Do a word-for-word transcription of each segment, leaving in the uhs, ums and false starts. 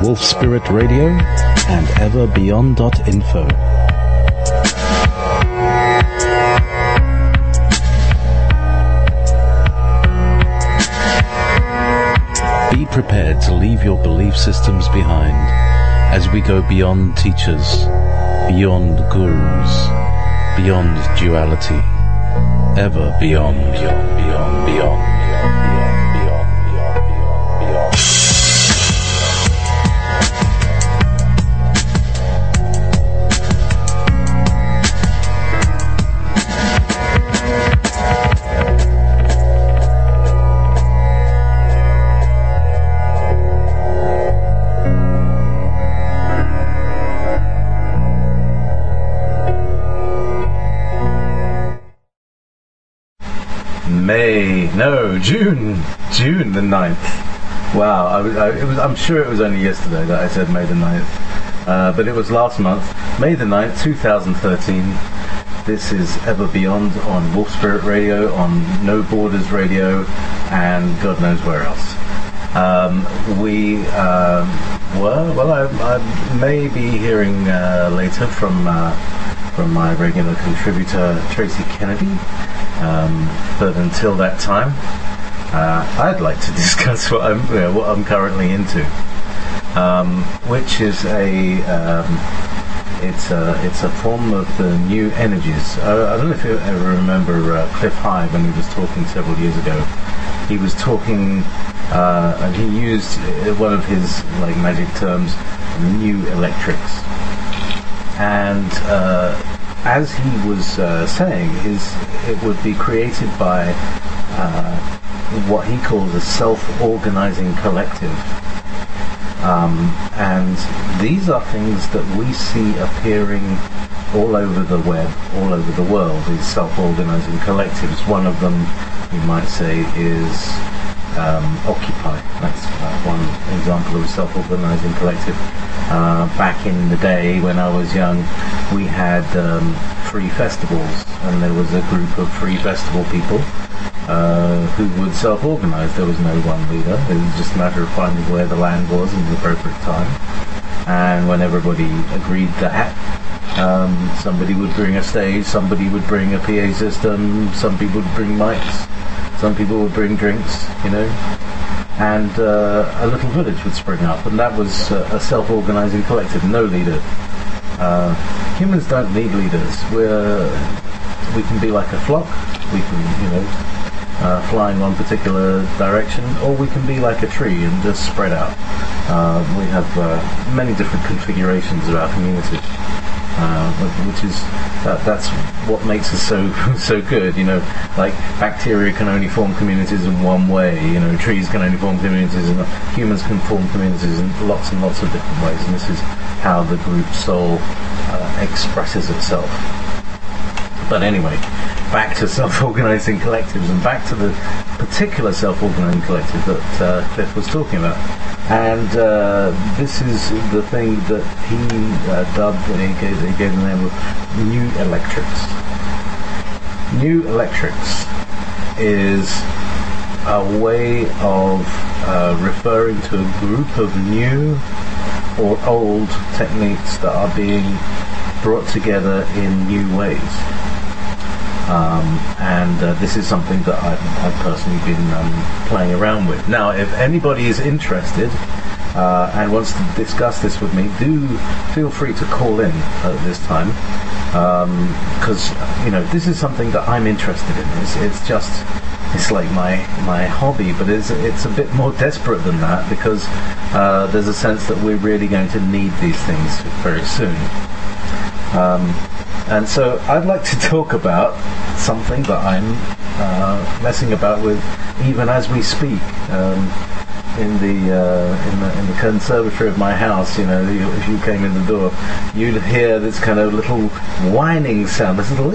Wolf Spirit Radio and ever beyond dot info. Be prepared to leave your belief systems behind as we go beyond teachers, beyond gurus, beyond duality, ever beyond, beyond, beyond, beyond. May, no, June, June the ninth. Wow, I was, I, it was, I'm sure it was only yesterday that I said May the ninth, uh, but it was last month, May the ninth, twenty thirteen. This is Ever Beyond on Wolf Spirit Radio, on No Borders Radio, and God knows where else. Um, we um, were, well, I, I may be hearing uh, later from uh, from my regular contributor Tracy Kennedy. Um, but until that time, uh, I'd like to discuss what I'm you know, what I'm currently into, um, which is a um, it's a it's a form of the new energies. I, I don't know if you ever remember uh, Cliff High when he was talking several years ago. He was talking uh, and he used one of his like magic terms, new electrics, and. Uh, As he was uh, saying, is it would be created by uh, what he calls a self-organizing collective, um, and these are things that we see appearing all over the web, all over the world. These self-organizing collectives. One of them, you might say, is um, Occupy. That's uh, one example of a self-organizing collective. Uh, back in the day when I was young, we had um, free festivals, and there was a group of free festival people uh, who would self-organize. There was no one leader. It was just a matter of finding where the land was in the appropriate time. And when everybody agreed that, um, somebody would bring a stage, somebody would bring a P A system, some people would bring mics, some people would bring drinks, you know. And uh, a little village would spring up, and that was uh, a self-organizing collective, no leader. Uh, humans don't need leaders. We're we can be like a flock. We can, you know, uh, fly in one particular direction, or we can be like a tree and just spread out. Uh, we have uh, many different configurations of our community, uh, which is that, that's what makes us so so good. You know, like bacteria can only form communities in one way. You know, trees can only form communities, and humans can form communities in lots and lots of different ways. And this is how the group soul uh, expresses itself. But anyway, back to self-organizing collectives, and back to the particular self-organizing collective that uh, Cliff was talking about. And uh, this is the thing that he uh, dubbed, he gave, he gave the name of New Electrics. New Electrics is a way of uh, referring to a group of new or old techniques that are being brought together in new ways. Um, and uh, this is something that I've, I've personally been um, playing around with. Now, if anybody is interested uh, and wants to discuss this with me, do feel free to call in at this time, because um, you know, this is something that I'm interested in. It's, it's just it's like my my hobby, but it's it's a bit more desperate than that, because uh, there's a sense that we're really going to need these things very soon. Um, and so I'd like to talk about something that I'm uh, messing about with even as we speak. Um, in the uh, in the in the conservatory of my house, you know, you, if you came in the door, you'd hear this kind of little whining sound, this little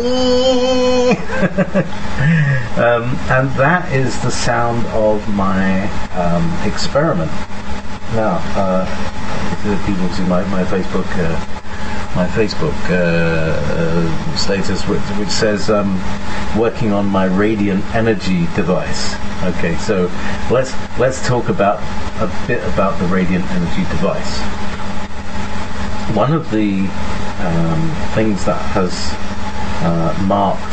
um, and that is the sound of my um, experiment. Now, uh, if the people see my my Facebook uh, my Facebook uh, uh, status, which, which says um, working on my radiant energy device. Okay, so let's let's talk about a bit about the radiant energy device. One of the um, things that has uh, marked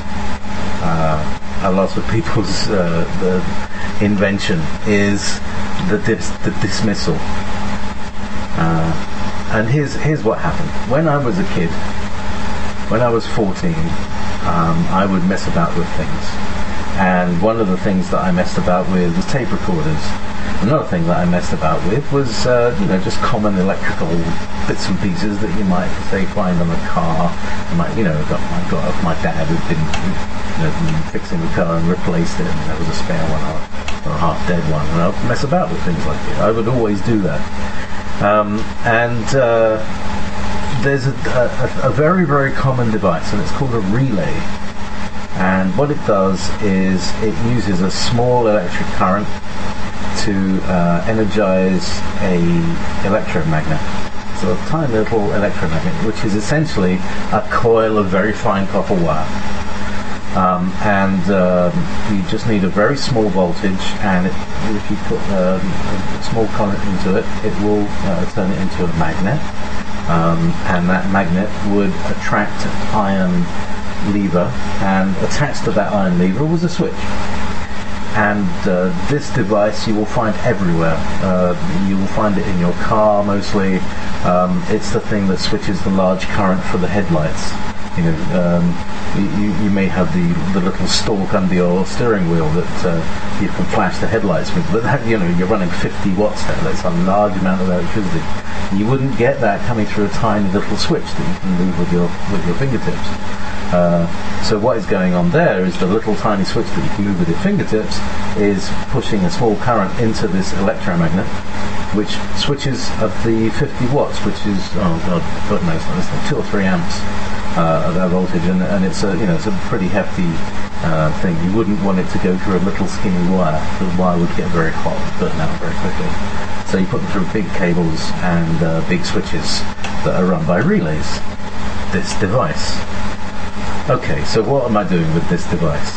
uh, a lot of people's uh, the invention is the dis- the dismissal. Uh, and here's here's what happened. When I was a kid, when I was fourteen, um, I would mess about with things. And one of the things that I messed about with was tape recorders. Another thing that I messed about with was, uh, you know, just common electrical bits and pieces that you might, say, find on a car. I might, you know, got my, got my dad had been, you know, been fixing the car and replaced it, and there was a spare one or, or a half-dead one, and I'd mess about with things like it. I would always do that. Um, and uh, there's a, a, a very, very common device, and it's called a relay. And what it does is it uses a small electric current to uh, energize a electromagnet. So a tiny little electromagnet, which is essentially a coil of very fine copper wire. Um, and um, you just need a very small voltage, and it, if you put um, a small current into it, it will uh, turn it into a magnet. Um, and that magnet would attract an iron lever, and attached to that iron lever was a switch. And uh, this device you will find everywhere. Uh, you will find it in your car mostly. Um, it's the thing that switches the large current for the headlights. You know, um, you, you may have the, the little stalk under your steering wheel that uh, you can flash the headlights with, but that, you know, you're running fifty watts there. That's a large amount of electricity. You wouldn't get that coming through a tiny little switch that you can move with your with your fingertips. Uh, so what is going on there is the little tiny switch that you can move with your fingertips is pushing a small current into this electromagnet, which switches at the fifty watts, which is, oh god, god knows, it's like two or three amps uh, of that voltage, and, and it's a, you know, it's a pretty hefty uh, thing. You wouldn't want it to go through a little skinny wire. The wire would get very hot, burn out very quickly. So you put them through big cables and uh, big switches that are run by relays. This device. Okay, so what am I doing with this device?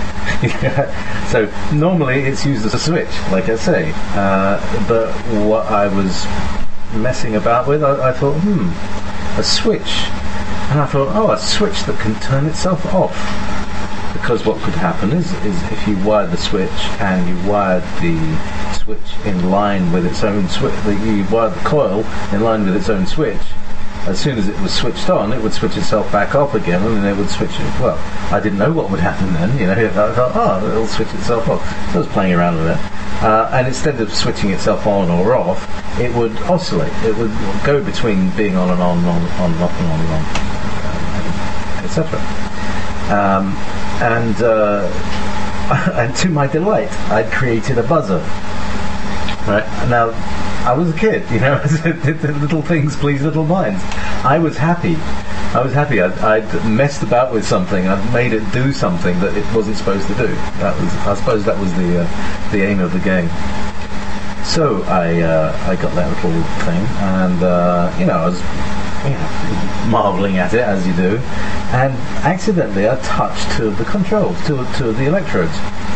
So normally it's used as a switch, like I say, uh, but what I was messing about with, I, I thought, hmm, a switch. And I thought, oh, a switch that can turn itself off. Because what could happen is, is if you wired the switch and you wired the switch in line with its own switch, you wired the coil in line with its own switch, as soon as it was switched on, it would switch itself back off again, and then it would switch it. Well, I didn't know what would happen then, you know. I thought, oh, it'll switch itself off. So I was playing around with it. Uh, and instead of switching itself on or off, it would oscillate. It would go between being on and on, on, on and off and on and on, uh, et cetera. Um, and, uh, and to my delight, I'd created a buzzer. Right? Now, I was a kid, you know, little things please little minds. I was happy. I was happy. I'd, I'd messed about with something. I'd made it do something that it wasn't supposed to do. That was, I suppose, that was the uh, the aim of the game. So I uh, I got that little thing, and uh, you know, I was you know, marveling at it as you do, and accidentally I touched two of the controls, two two of the electrodes,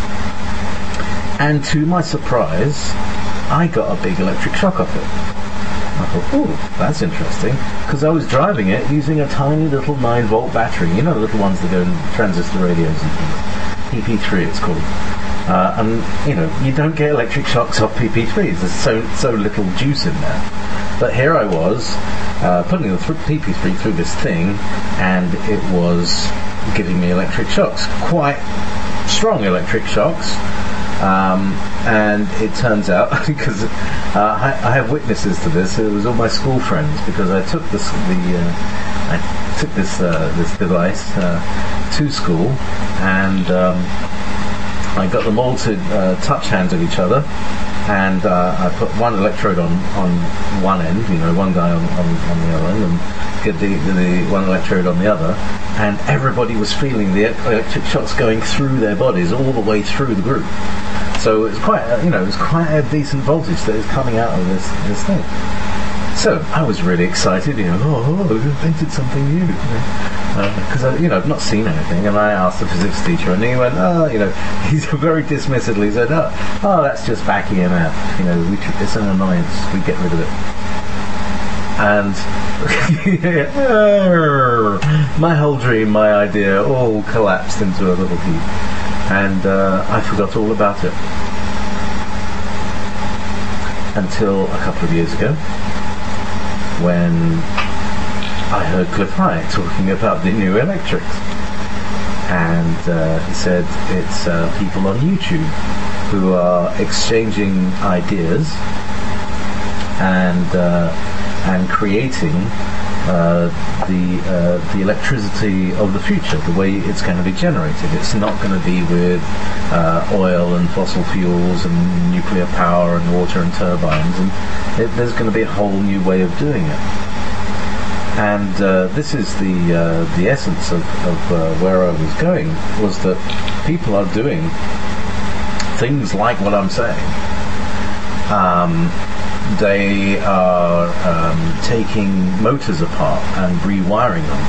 and to my surprise, I got a big electric shock off it. I thought, oh, that's interesting, because I was driving it using a tiny little nine volt battery, you know, the little ones that go in transistor radios and things. P P three it's called. Uh, and, you know, you don't get electric shocks off P P threes, there's so so little juice in there. But here I was, uh, putting the th- P P three through this thing, and it was giving me electric shocks. Quite strong electric shocks. Um, and it turns out, because uh, I, I have witnesses to this, it was all my school friends, because I took this the uh, I took this uh, this device uh, to school, and um, I got them all to uh, touch hands with each other, and uh, I put one electrode on, on one end, you know, one guy on, on, on the other end, and get the, the one electrode on the other, and everybody was feeling the electric shocks going through their bodies all the way through the group. So it's quite, you know, it's quite a decent voltage that is coming out of this this thing. So I was really excited, you know, oh, oh I've invented something new. Because, uh, you know, I've not seen anything. And I asked the physics teacher, and he went, oh, you know, he's very dismissively said, oh, oh that's just back E M F. You know, we tr- it's an annoyance. We get rid of it. And my whole dream, my idea, all collapsed into a little heap. And uh, I forgot all about it. Until a couple of years ago, when I heard Cliff High talking about the new electrics. And uh, he said it's uh, people on YouTube who are exchanging ideas and uh, and creating uh, the uh, the electricity of the future, the way it's going to be generated. It's not going to be with uh, oil and fossil fuels and nuclear power and water and turbines, and it, there's going to be a whole new way of doing it. And uh, this is the uh, the essence of, of uh, where I was going, was that people are doing things like what I'm saying. Um, they are um, taking motors apart and rewiring them.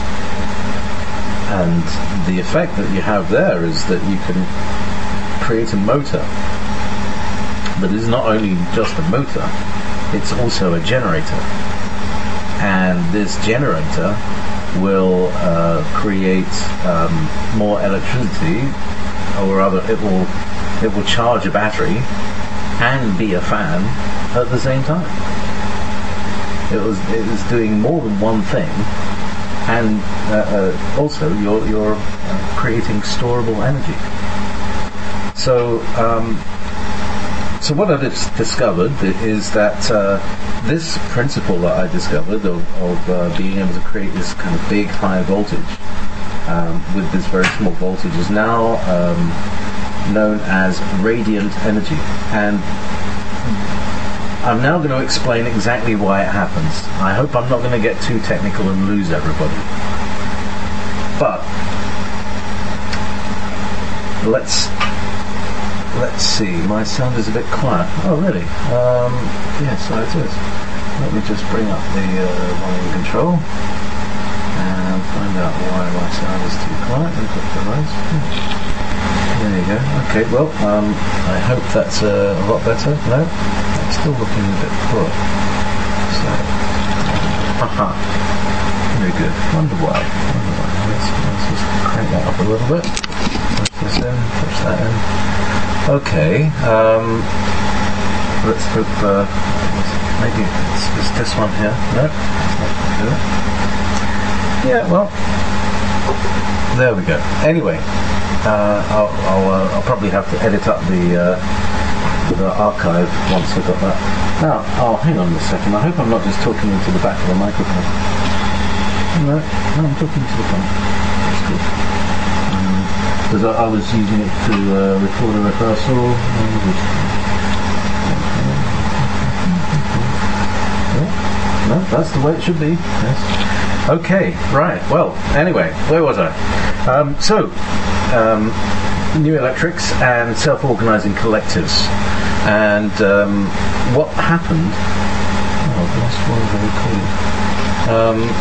And the effect that you have there is that you can create a motor that is not only just a motor, it's also a generator. And this generator will uh, create um, more electricity, or rather it will it will charge a battery and be a fan at the same time. It was it was doing more than one thing, and uh, uh, also you're you're uh, creating storable energy. So um, so what I dis- discovered is that uh, this principle that I discovered of, of uh, being able to create this kind of big high voltage um, with this very small voltage is now um, known as radiant energy. And I'm now going to explain exactly why it happens. I hope I'm not going to get too technical and lose everybody. But let's let's see. My sound is a bit quiet. Oh, really? Um, yes, so it is. Let me just bring up the uh, volume control and find out why my sound is too quiet. Input device. There you go. Okay, well, um, I hope that's uh, a lot better. No? It's still looking a bit poor. So, haha. Very good. Wonder why. Wonder why. Let's, let's just crank that up a little bit. Push this in, push that in. Okay. Um, let's hope. Uh, maybe it's, it's this one here. No, that's not going to do it. Yeah. Well, there we go. Anyway. Uh, I'll, I'll, uh, I'll probably have to edit up the uh, the archive once I've got that. Now, oh, hang on a second. I hope I'm not just talking into the back of the microphone. No, no, I'm talking to the front. That's good. Because um, I, I was using it to uh, record a rehearsal. Yeah. No, that's the way it should be. Yes. Okay, right. Well, anyway, where was I? Um, so. Um, new electrics and self-organizing collectives, and um, what happened? Oh, that's one very cool. Um,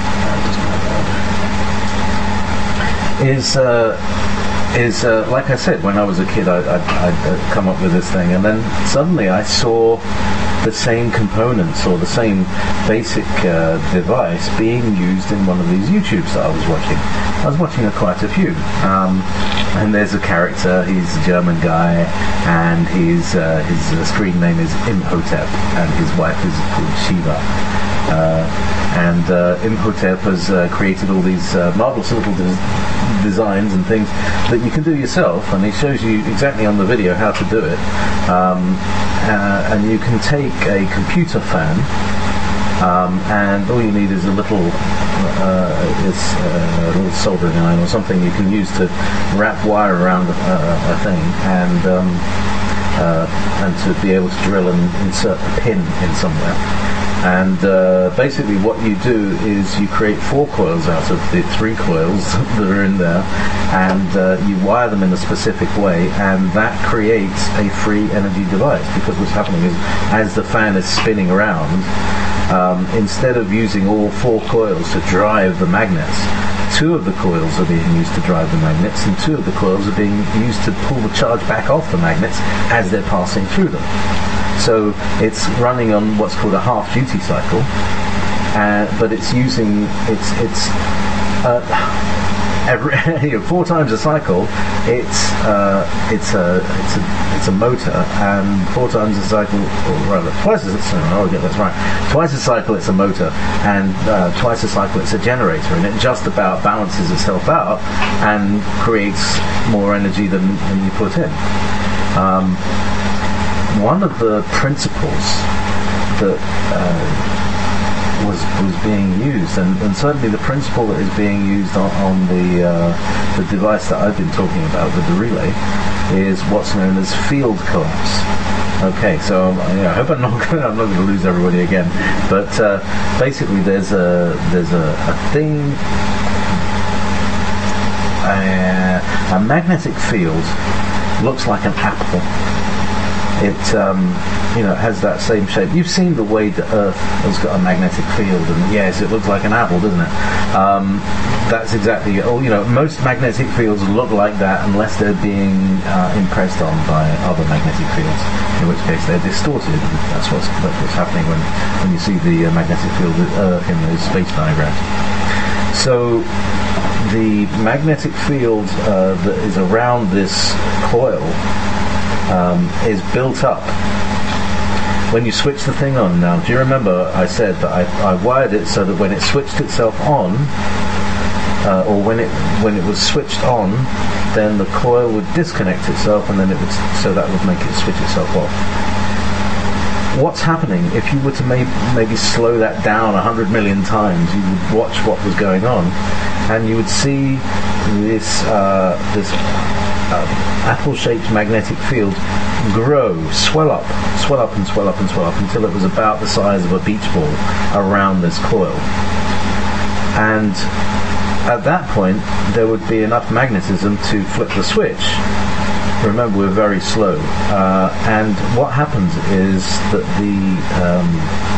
is uh, is uh, like I said, when I was a kid, I, I, I'd uh, come up with this thing, and then suddenly I saw the same components or the same basic uh, device being used in one of these YouTubes that I was watching. I was watching uh, quite a few, um, and there's a character. He's a German guy, and his uh, his uh, screen name is Imhotep, and his wife is called Shiva. Uh, and uh, Imhotep has uh, created all these uh, marvelous little des- designs and things that you can do yourself, and he shows you exactly on the video how to do it. Um, uh, and you can take a computer fan, um, and all you need is a little, uh, is uh, a little soldering iron or something you can use to wrap wire around a, a thing, and um, uh, and to be able to drill and insert a pin in somewhere. And uh, basically what you do is you create four coils out of the three coils that are in there, and uh, you wire them in a specific way, and that creates a free energy device. Because what's happening is, as the fan is spinning around, um, instead of using all four coils to drive the magnets, two of the coils are being used to drive the magnets, and two of the coils are being used to pull the charge back off the magnets as they're passing through them. So it's running on what's called a half-duty cycle, uh, but it's using it's it's uh, every you know, four times a cycle. It's uh, it's a it's a it's a motor, and four times a cycle, or rather twice a cycle. I'll get that's right. Twice a cycle, it's a motor, and uh, twice a cycle, it's a generator, and it just about balances itself out and creates more energy than, than you put in. Um, one of the principles that uh, was was being used, and, and certainly the principle that is being used on, on the uh, the device that I've been talking about with the relay, is what's known as field collapse. Okay, so yeah, I hope I'm not gonna, I'm not going to lose everybody again. But uh, basically, there's a there's a, a thing, a, a magnetic field looks like an apple. It um, you know has that same shape. You've seen the way the Earth has got a magnetic field, and yes, it looks like an apple, doesn't it? Um, that's exactly. Oh, you know, most magnetic fields look like that unless they're being uh, impressed on by other magnetic fields, in which case they're distorted. That's what's that's what's happening when when you see the uh, magnetic field of Earth in those space diagrams. So the magnetic field uh, that is around this coil Um, is built up when you switch the thing on. Now, do you remember I said that I, I wired it so that when it switched itself on, uh, or when it when it was switched on, then the coil would disconnect itself, and then it would so that would make it switch itself off. What's happening if you were to may, maybe slow that down a hundred million times? You would watch what was going on, and you would see this uh, this. Uh, apple-shaped magnetic field grow, swell up, swell up and swell up and swell up until it was about the size of a beach ball around this coil. And at that point, there would be enough magnetism to flip the switch. Remember, we're very slow. Uh, and what happens is that the um,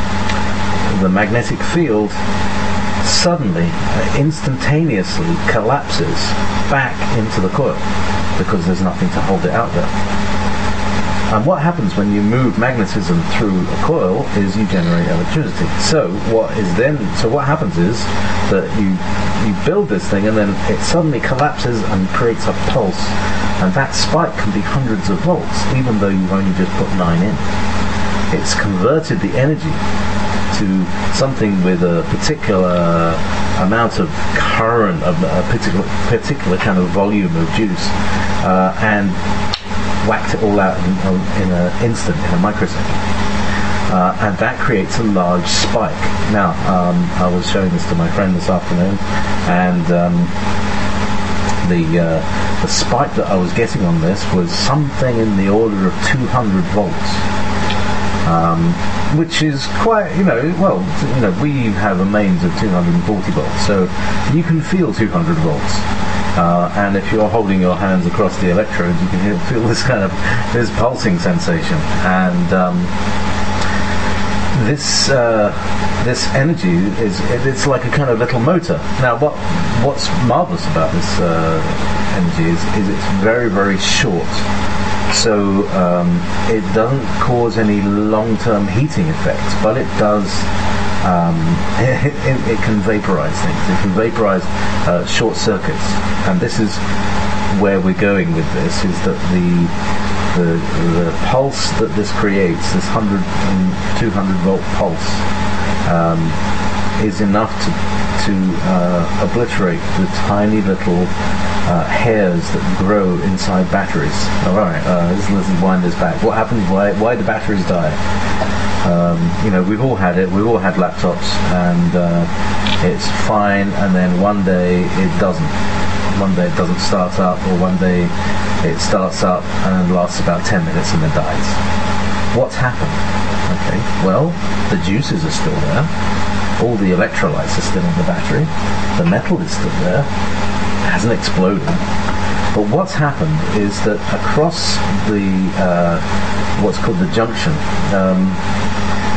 the magnetic field suddenly, uh, instantaneously collapses back into the coil, because there's nothing to hold it out there. And what happens when you move magnetism through a coil is you generate electricity. So what is then? So what happens is that you you build this thing, and then it suddenly collapses and creates a pulse, and that spike can be hundreds of volts, even though you've only just put nine in. It's converted the energy to something with a particular amount of current, a particular particular kind of volume of juice, uh, and whacked it all out in, in an instant, in a microsecond. Uh, and that creates a large spike. Now, um, I was showing this to my friend this afternoon, and um, the uh, the spike that I was getting on this was something in the order of two hundred volts. Um, which is quite, you know, well, you know, we have a mains of two hundred forty volts, so you can feel two hundred volts. Uh, and if you're holding your hands across the electrodes, you can hear, feel this kind of, this pulsing sensation. And um, this uh, this energy is, it, it's like a kind of little motor. Now, what what's marvelous about this uh, energy is, is it's very, very short. So um, it doesn't cause any long-term heating effects, but it does. Um, it, it, it can vaporize things. It can vaporize uh, short circuits, and this is where we're going with this. Is that the the, the pulse that this creates, this one hundred and two hundred volt pulse, um, is enough to to uh, obliterate the tiny little Uh, hairs that grow inside batteries. All right, uh, let's, let's wind this back. What happens? Why? Why do batteries die? Um, you know, we've all had it. We've all had laptops, and uh, it's fine. And then one day it doesn't. One day it doesn't start up, or one day it starts up and lasts about ten minutes and then dies. What's happened? Okay. Well, the juices are still there. All the electrolytes are still in the battery. The metal is still there. Hasn't exploded, but what's happened is that across the uh, what's called the junction, um, uh,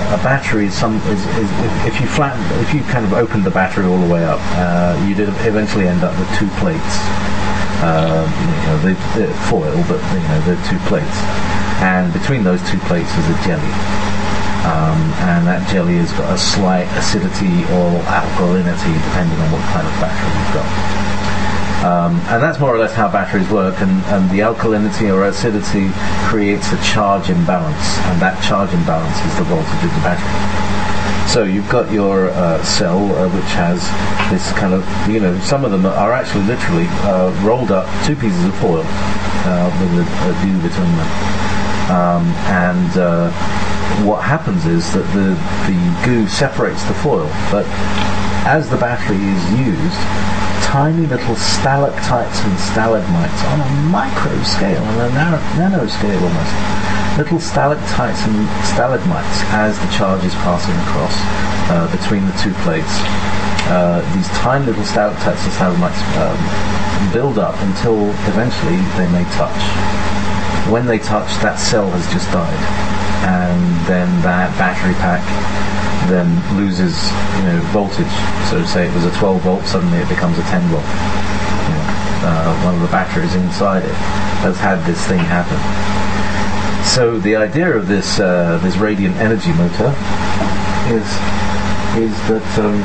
uh, a battery is some is, is if, if you flatten if you kind of opened the battery all the way up, uh, you'd eventually end up with two plates. Uh, you know, they, they're foil, but you know they're two plates, and between those two plates is a jelly, um, and that jelly has got a slight acidity or alkalinity depending on what kind of battery you've got. Um, and that's more or less how batteries work, and, and the alkalinity or acidity creates a charge imbalance, and that charge imbalance is the voltage of the battery. So you've got your uh, cell, uh, which has this kind of, you know, some of them are actually literally uh, rolled up, two pieces of foil uh, with a, a glue between them. Um, and uh, what happens is that the, the goo separates the foil, but as the battery is used, tiny little stalactites and stalagmites on a micro scale, on a nano, nano scale almost, little stalactites and stalagmites as the charge is passing across uh, between the two plates. Uh, these tiny little stalactites and stalagmites um, build up until eventually they may touch. When they touch, that cell has just died, and then that battery pack then loses, you know, voltage. So say it was a twelve volt, suddenly it becomes a ten volt. You know, uh, one of the batteries inside it has had this thing happen. So the idea of this uh, this radiant energy motor is is that um,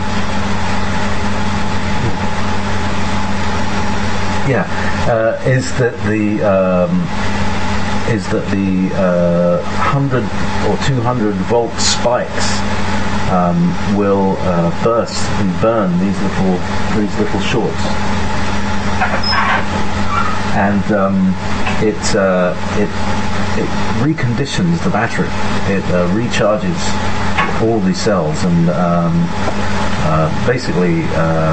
yeah uh, is that the um, is that the uh, hundred or two hundred volt spikes um, will uh, burst and burn these little these little shorts, and um, it uh, it it reconditions the battery. It uh, recharges all these cells, and um, uh, basically, uh,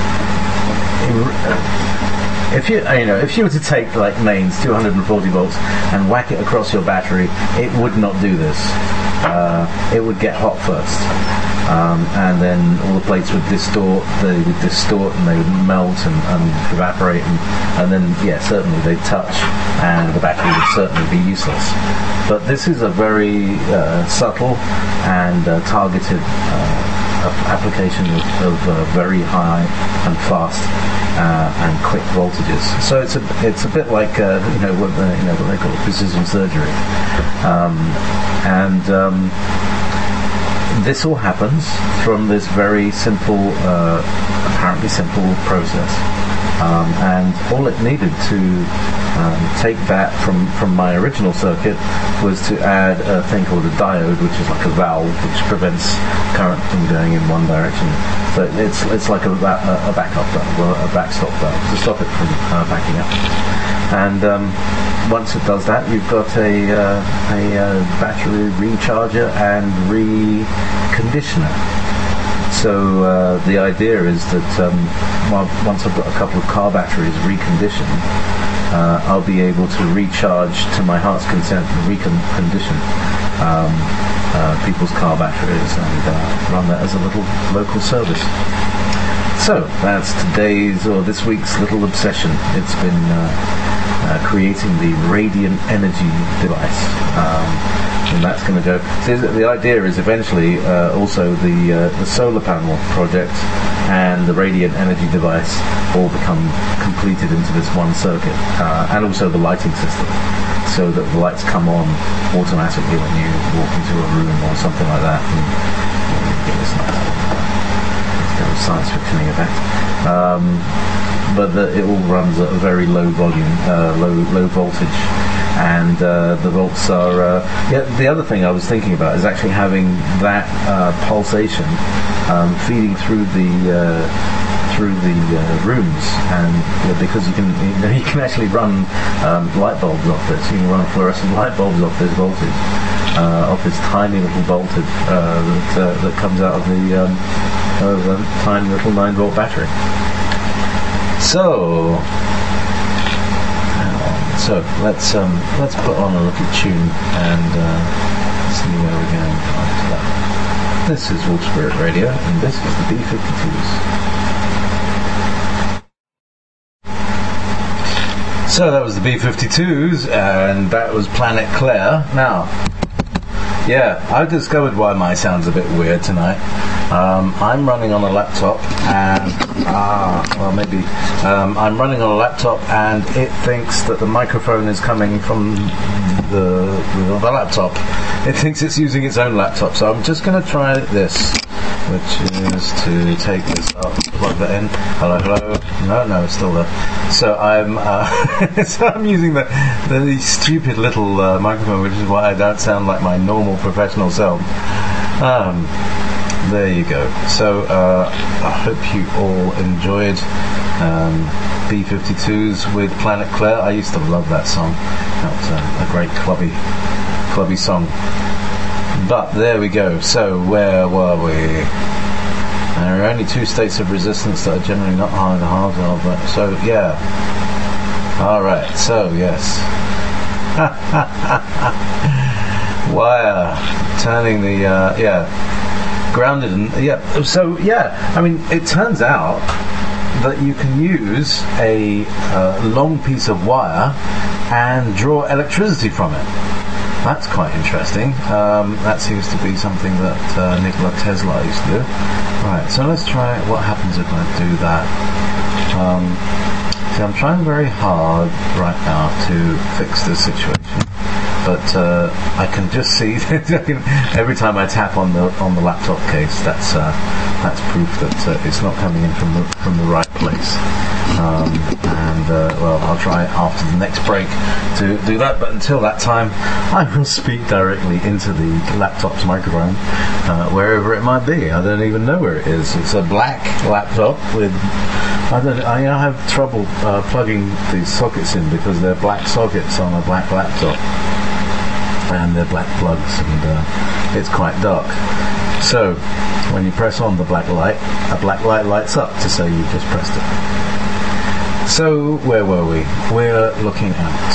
if you you know if you were to take like mains two hundred forty volts and whack it across your battery, it would not do this. Uh, it would get hot first, um, and then all the plates would distort. They would distort and they would melt and, and evaporate, and, and then yeah, certainly they'd touch, and the battery would certainly be useless. But this is a very uh, subtle and uh, targeted uh, application of, of uh, very high and fast uh, and quick voltages. So it's a it's a bit like uh, you know what the, you know what they call precision surgery, um, and um, this all happens from this very simple, uh, apparently simple process. Um, and all it needed to um, take that from, from my original circuit was to add a thing called a diode, which is like a valve which prevents current from going in one direction. So it's it's like a, a backup valve, or a backstop valve, to stop it from uh, backing up. And um, once it does that, you've got a, uh, a uh, battery recharger and reconditioner. So uh, the idea is that um, once I've got a couple of car batteries reconditioned, uh, I'll be able to recharge to my heart's content and recondition um, uh, people's car batteries and uh, run that as a little local service. So that's today's or this week's little obsession. It's been uh, uh, creating the radiant energy device. Um, and that's going to go. So the idea is eventually uh, also the uh, the solar panel project and the radiant energy device all become completed into this one circuit, uh, and also the lighting system, so that the lights come on automatically when you walk into a room or something like that. And, you know, get this nice kind of science fiction effect. Um, but the, it all runs at a very low volume, uh, low low voltage. And uh, the volts are. Uh, yeah. The other thing I was thinking about is actually having that uh, pulsation um, feeding through the uh, through the uh, rooms, and you know, because you can you, know, you can actually run um, light bulbs off this. You can run fluorescent light bulbs off this voltage, uh, off this tiny little voltage uh, that uh, that comes out of the um, of a tiny little nine volt battery. So. So let's um, let's put on a little tune and uh, see where we're going after that. This is Wolf Spirit Radio, and this is the B fifty-twos. So that was the B fifty-twos, and that was Planet Claire. Now, Yeah, I've discovered why my sound's a bit weird tonight. Um, I'm running on a laptop and, ah, well maybe, um, I'm running on a laptop and it thinks that the microphone is coming from the, the, the laptop. It thinks it's using its own laptop, so I'm just going to try this, which is to take this up, plug that in. Hello, hello. No, no, it's still there. So I'm, uh, so I'm using the, the stupid little uh, microphone, which is why I don't sound like my normal professional self. Um, there you go. So uh, I hope you all enjoyed um, B fifty-twos with Planet Claire. I used to love that song. That was a, a great clubby, clubby song. But there we go. So where were we? There are only two states of resistance that are generally not hard hard of. But so yeah. All right. So yes. Wire turning the uh, yeah grounded and yeah. So yeah. I mean, it turns out that you can use a uh, long piece of wire and draw electricity from it. That's quite interesting. Um, that seems to be something that uh, Nikola Tesla used to do. Right, so let's try what happens if I do that. Um, see, I'm trying very hard right now to fix this situation, but uh, I can just see every time I tap on the on the laptop case, that's uh, that's proof that uh, it's not coming in from the from the right place. Um, and uh, well, I'll try after the next break to do that, but until that time I will speak directly into the laptop's microphone, uh, wherever it might be. I don't even know where it is. It's a black laptop with I don't I have trouble uh, plugging these sockets in because they're black sockets on a black laptop and they're black plugs, and uh, it's quite dark. So when you press on the black light, a black light lights up to say you just pressed it. So where were we? We're looking at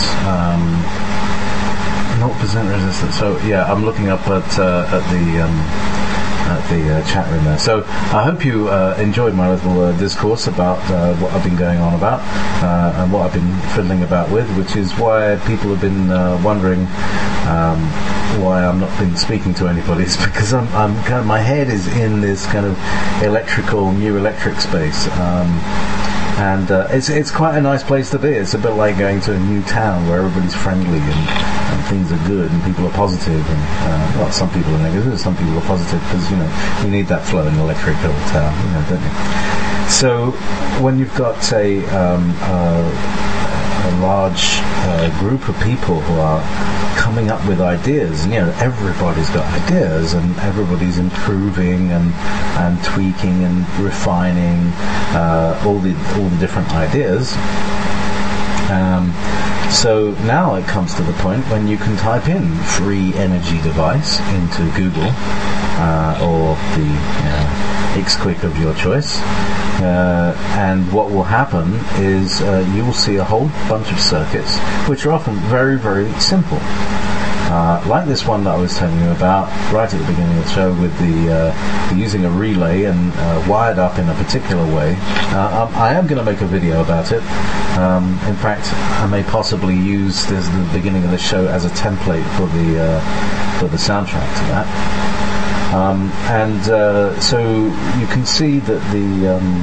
um, zero percent resistance. So yeah, I'm looking up at uh, at the um, at the uh, chat room there. So I hope you uh, enjoyed my little uh, discourse about uh, what I've been going on about uh, and what I've been fiddling about with, which is why people have been uh, wondering um, why I'm not been speaking to anybody. It's because I'm, I'm kind of, my head is in this kind of electrical, new electric space. Um, And uh, it's it's quite a nice place to be. It's a bit like going to a new town where everybody's friendly and, and things are good and people are positive. And uh, well, some people are negative, some people are positive because you know you need that flow in electric little town, you know, don't you? So when you've got a um, uh, a large uh, group of people who are coming up with ideas, and you know everybody's got ideas, and everybody's improving and and tweaking and refining uh, all the all the different ideas. Um, so now it comes to the point when you can type in free energy device into Google uh, or the uh, X-Quick of your choice, uh, and what will happen is uh, you will see a whole bunch of circuits which are often very, very simple. Uh, like this one that I was telling you about right at the beginning of the show with the uh, using a relay and uh, wired up in a particular way. Uh, I am going to make a video about it. Um, in fact, I may possibly use this at the beginning of the show as a template for the uh, for the soundtrack to that. Um, and uh, so you can see that the um,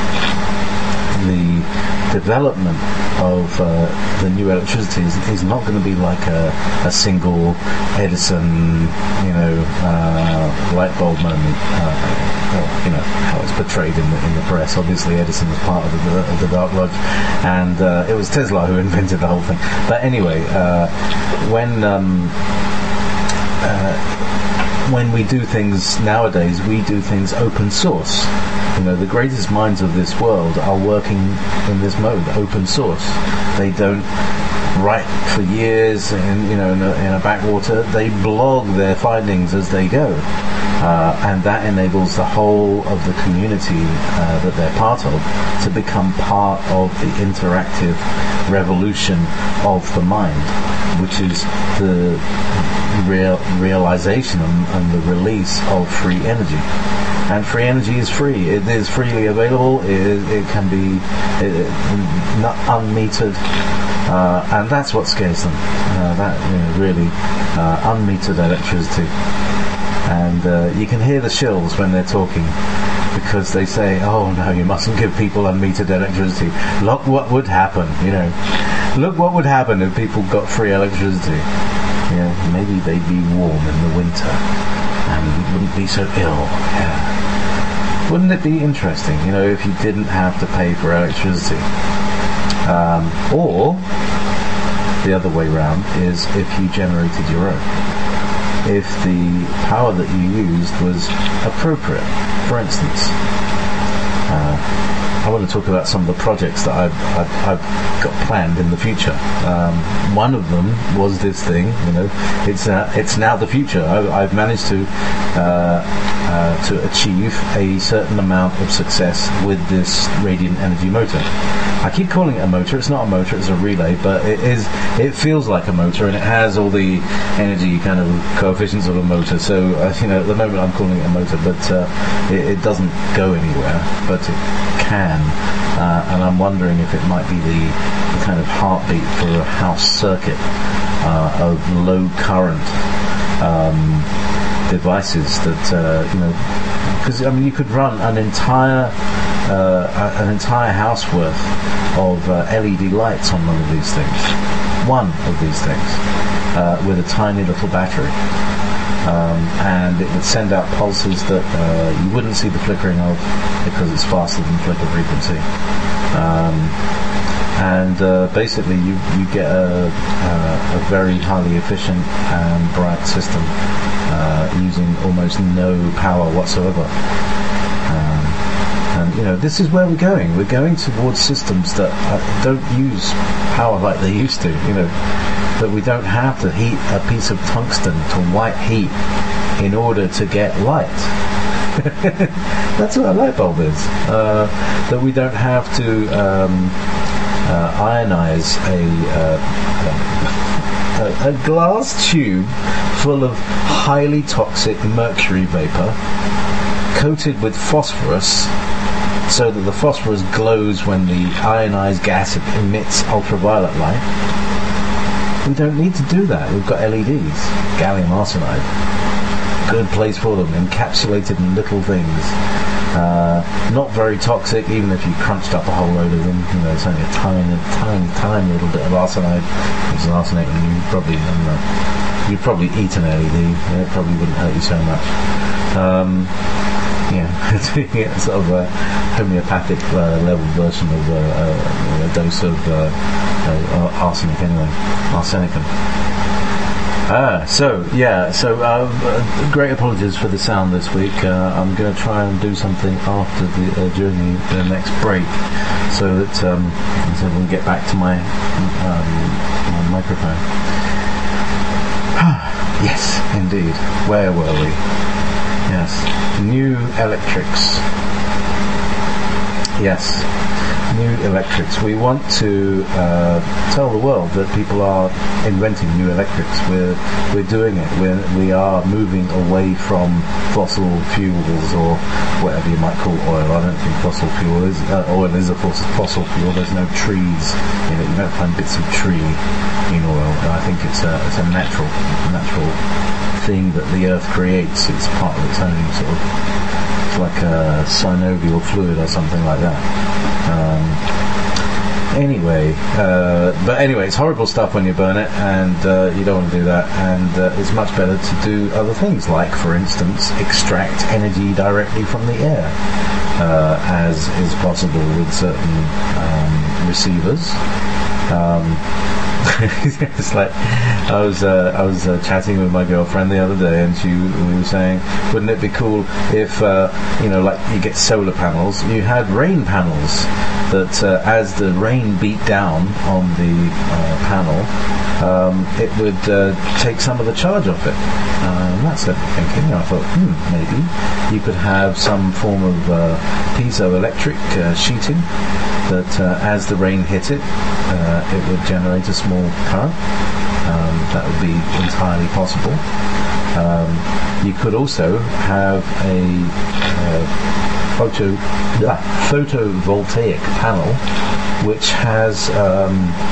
the development of uh, the new electricity is, is not going to be like a, a single Edison, you know, uh, light bulb moment. Uh, or, you know how it's portrayed in the in the press. Obviously, Edison was part of the, of the Dark Lodge, and uh, it was Tesla who invented the whole thing. But anyway, uh, when um, uh, when we do things nowadays, we do things open source. You know, the greatest minds of this world are working in this mode, open source. They don't write for years in, you know, in a, in a backwater. They blog their findings as they go. Uh, and that enables the whole of the community uh, that they're part of to become part of the interactive revolution of the mind, which is the real realization and, and the release of free energy. And free energy is free. It is freely available. It, it can be it, not unmetered. uh, and that's what scares them. Uh, that you know, really uh, unmetered electricity, and uh, you can hear the shills when they're talking, because they say, "Oh no, you mustn't give people unmetered electricity. Look what would happen, you know. Look what would happen if people got free electricity. You know, maybe they'd be warm in the winter, and we wouldn't be so ill." Yeah. Wouldn't it be interesting, you know, if you didn't have to pay for electricity? Um, or the other way round is if you generated your own. If the power that you used was appropriate. For instance, uh, I want to talk about some of the projects that I've, I've, I've got planned in the future. Um, one of them was this thing, you know, it's uh, it's now the future. I, I've managed to uh, uh, to achieve a certain amount of success with this radiant energy motor. I keep calling it a motor. It's not a motor, it's a relay, but it is. It feels like a motor, and it has all the energy kind of coefficients of a motor. So uh, you know, at the moment I'm calling it a motor, but uh, it, it doesn't go anywhere, but it can. Uh, and I'm wondering if it might be the, the kind of heartbeat for a house circuit uh, of low current um, devices that uh, you know, because I mean you could run an entire uh, an entire house worth of uh, L E D lights on one of these things, one of these things, uh, with a tiny little battery. Um, and it would send out pulses that uh, you wouldn't see the flickering of, because it's faster than flicker frequency. Um, and uh, basically you, you get a, a, a very highly efficient and bright system uh, using almost no power whatsoever. Um, and you know, this is where we're going. We're going towards systems that uh, don't use power like they used to, you know. That we don't have to heat a piece of tungsten to white heat in order to get light. That's what a light bulb is. Uh, that we don't have to um, uh, ionize a, uh, a, a glass tube full of highly toxic mercury vapor coated with phosphorus, so that the phosphorus glows when the ionized gas emits ultraviolet light. We don't need to do that. We've got L E Ds, gallium arsenide. Good place for them, encapsulated in little things. Uh, not very toxic, even if you crunched up a whole load of them. You know, it's only a tiny, tiny, tiny little bit of arsenide. It's an arsenic, and you probably, I don't know, you'd probably eat an L E D. It probably wouldn't hurt you so much. Um, yeah, it's sort of a homeopathic uh, level version of uh, uh, a dose of uh, uh, arsenic anyway, arsenicum. Ah, so yeah, so uh, great apologies for the sound this week. Uh, I'm going to try and do something after the uh, during the, the next break, so that um, so we can get back to my, um, my microphone. Yes, indeed. Where were we? Yes, new electrics. Yes, new electrics. We want to uh, tell the world that people are inventing new electrics. We're we're doing it. We're we are moving away from fossil fuels, or whatever you might call oil. I don't think fossil fuel is uh, oil is a fossil fuel. There's no trees in it. You don't find bits of tree in oil. And I think it's a it's a natural natural thing that the earth creates. It's part of its own sort of, it's like a synovial fluid or something like that. Um, anyway, uh, but anyway, it's horrible stuff when you burn it, and uh, you don't want to do that, and uh, it's much better to do other things, like, for instance, extract energy directly from the air, uh, as is possible with certain um, receivers. Um, it's like I was uh, I was uh, chatting with my girlfriend the other day, and she we were saying, wouldn't it be cool if uh, you know, like you get solar panels, you had rain panels that uh, as the rain beat down on the uh, panel, um, it would uh, take some of the charge off it. Uh, and that's what I'm thinking. I thought, hmm, maybe you could have some form of uh, piezoelectric uh, sheeting that uh, as the rain hit it, uh, it would generate a small current. Um, that would be entirely possible. Um, you could also have a uh, photo uh, photovoltaic panel which has um,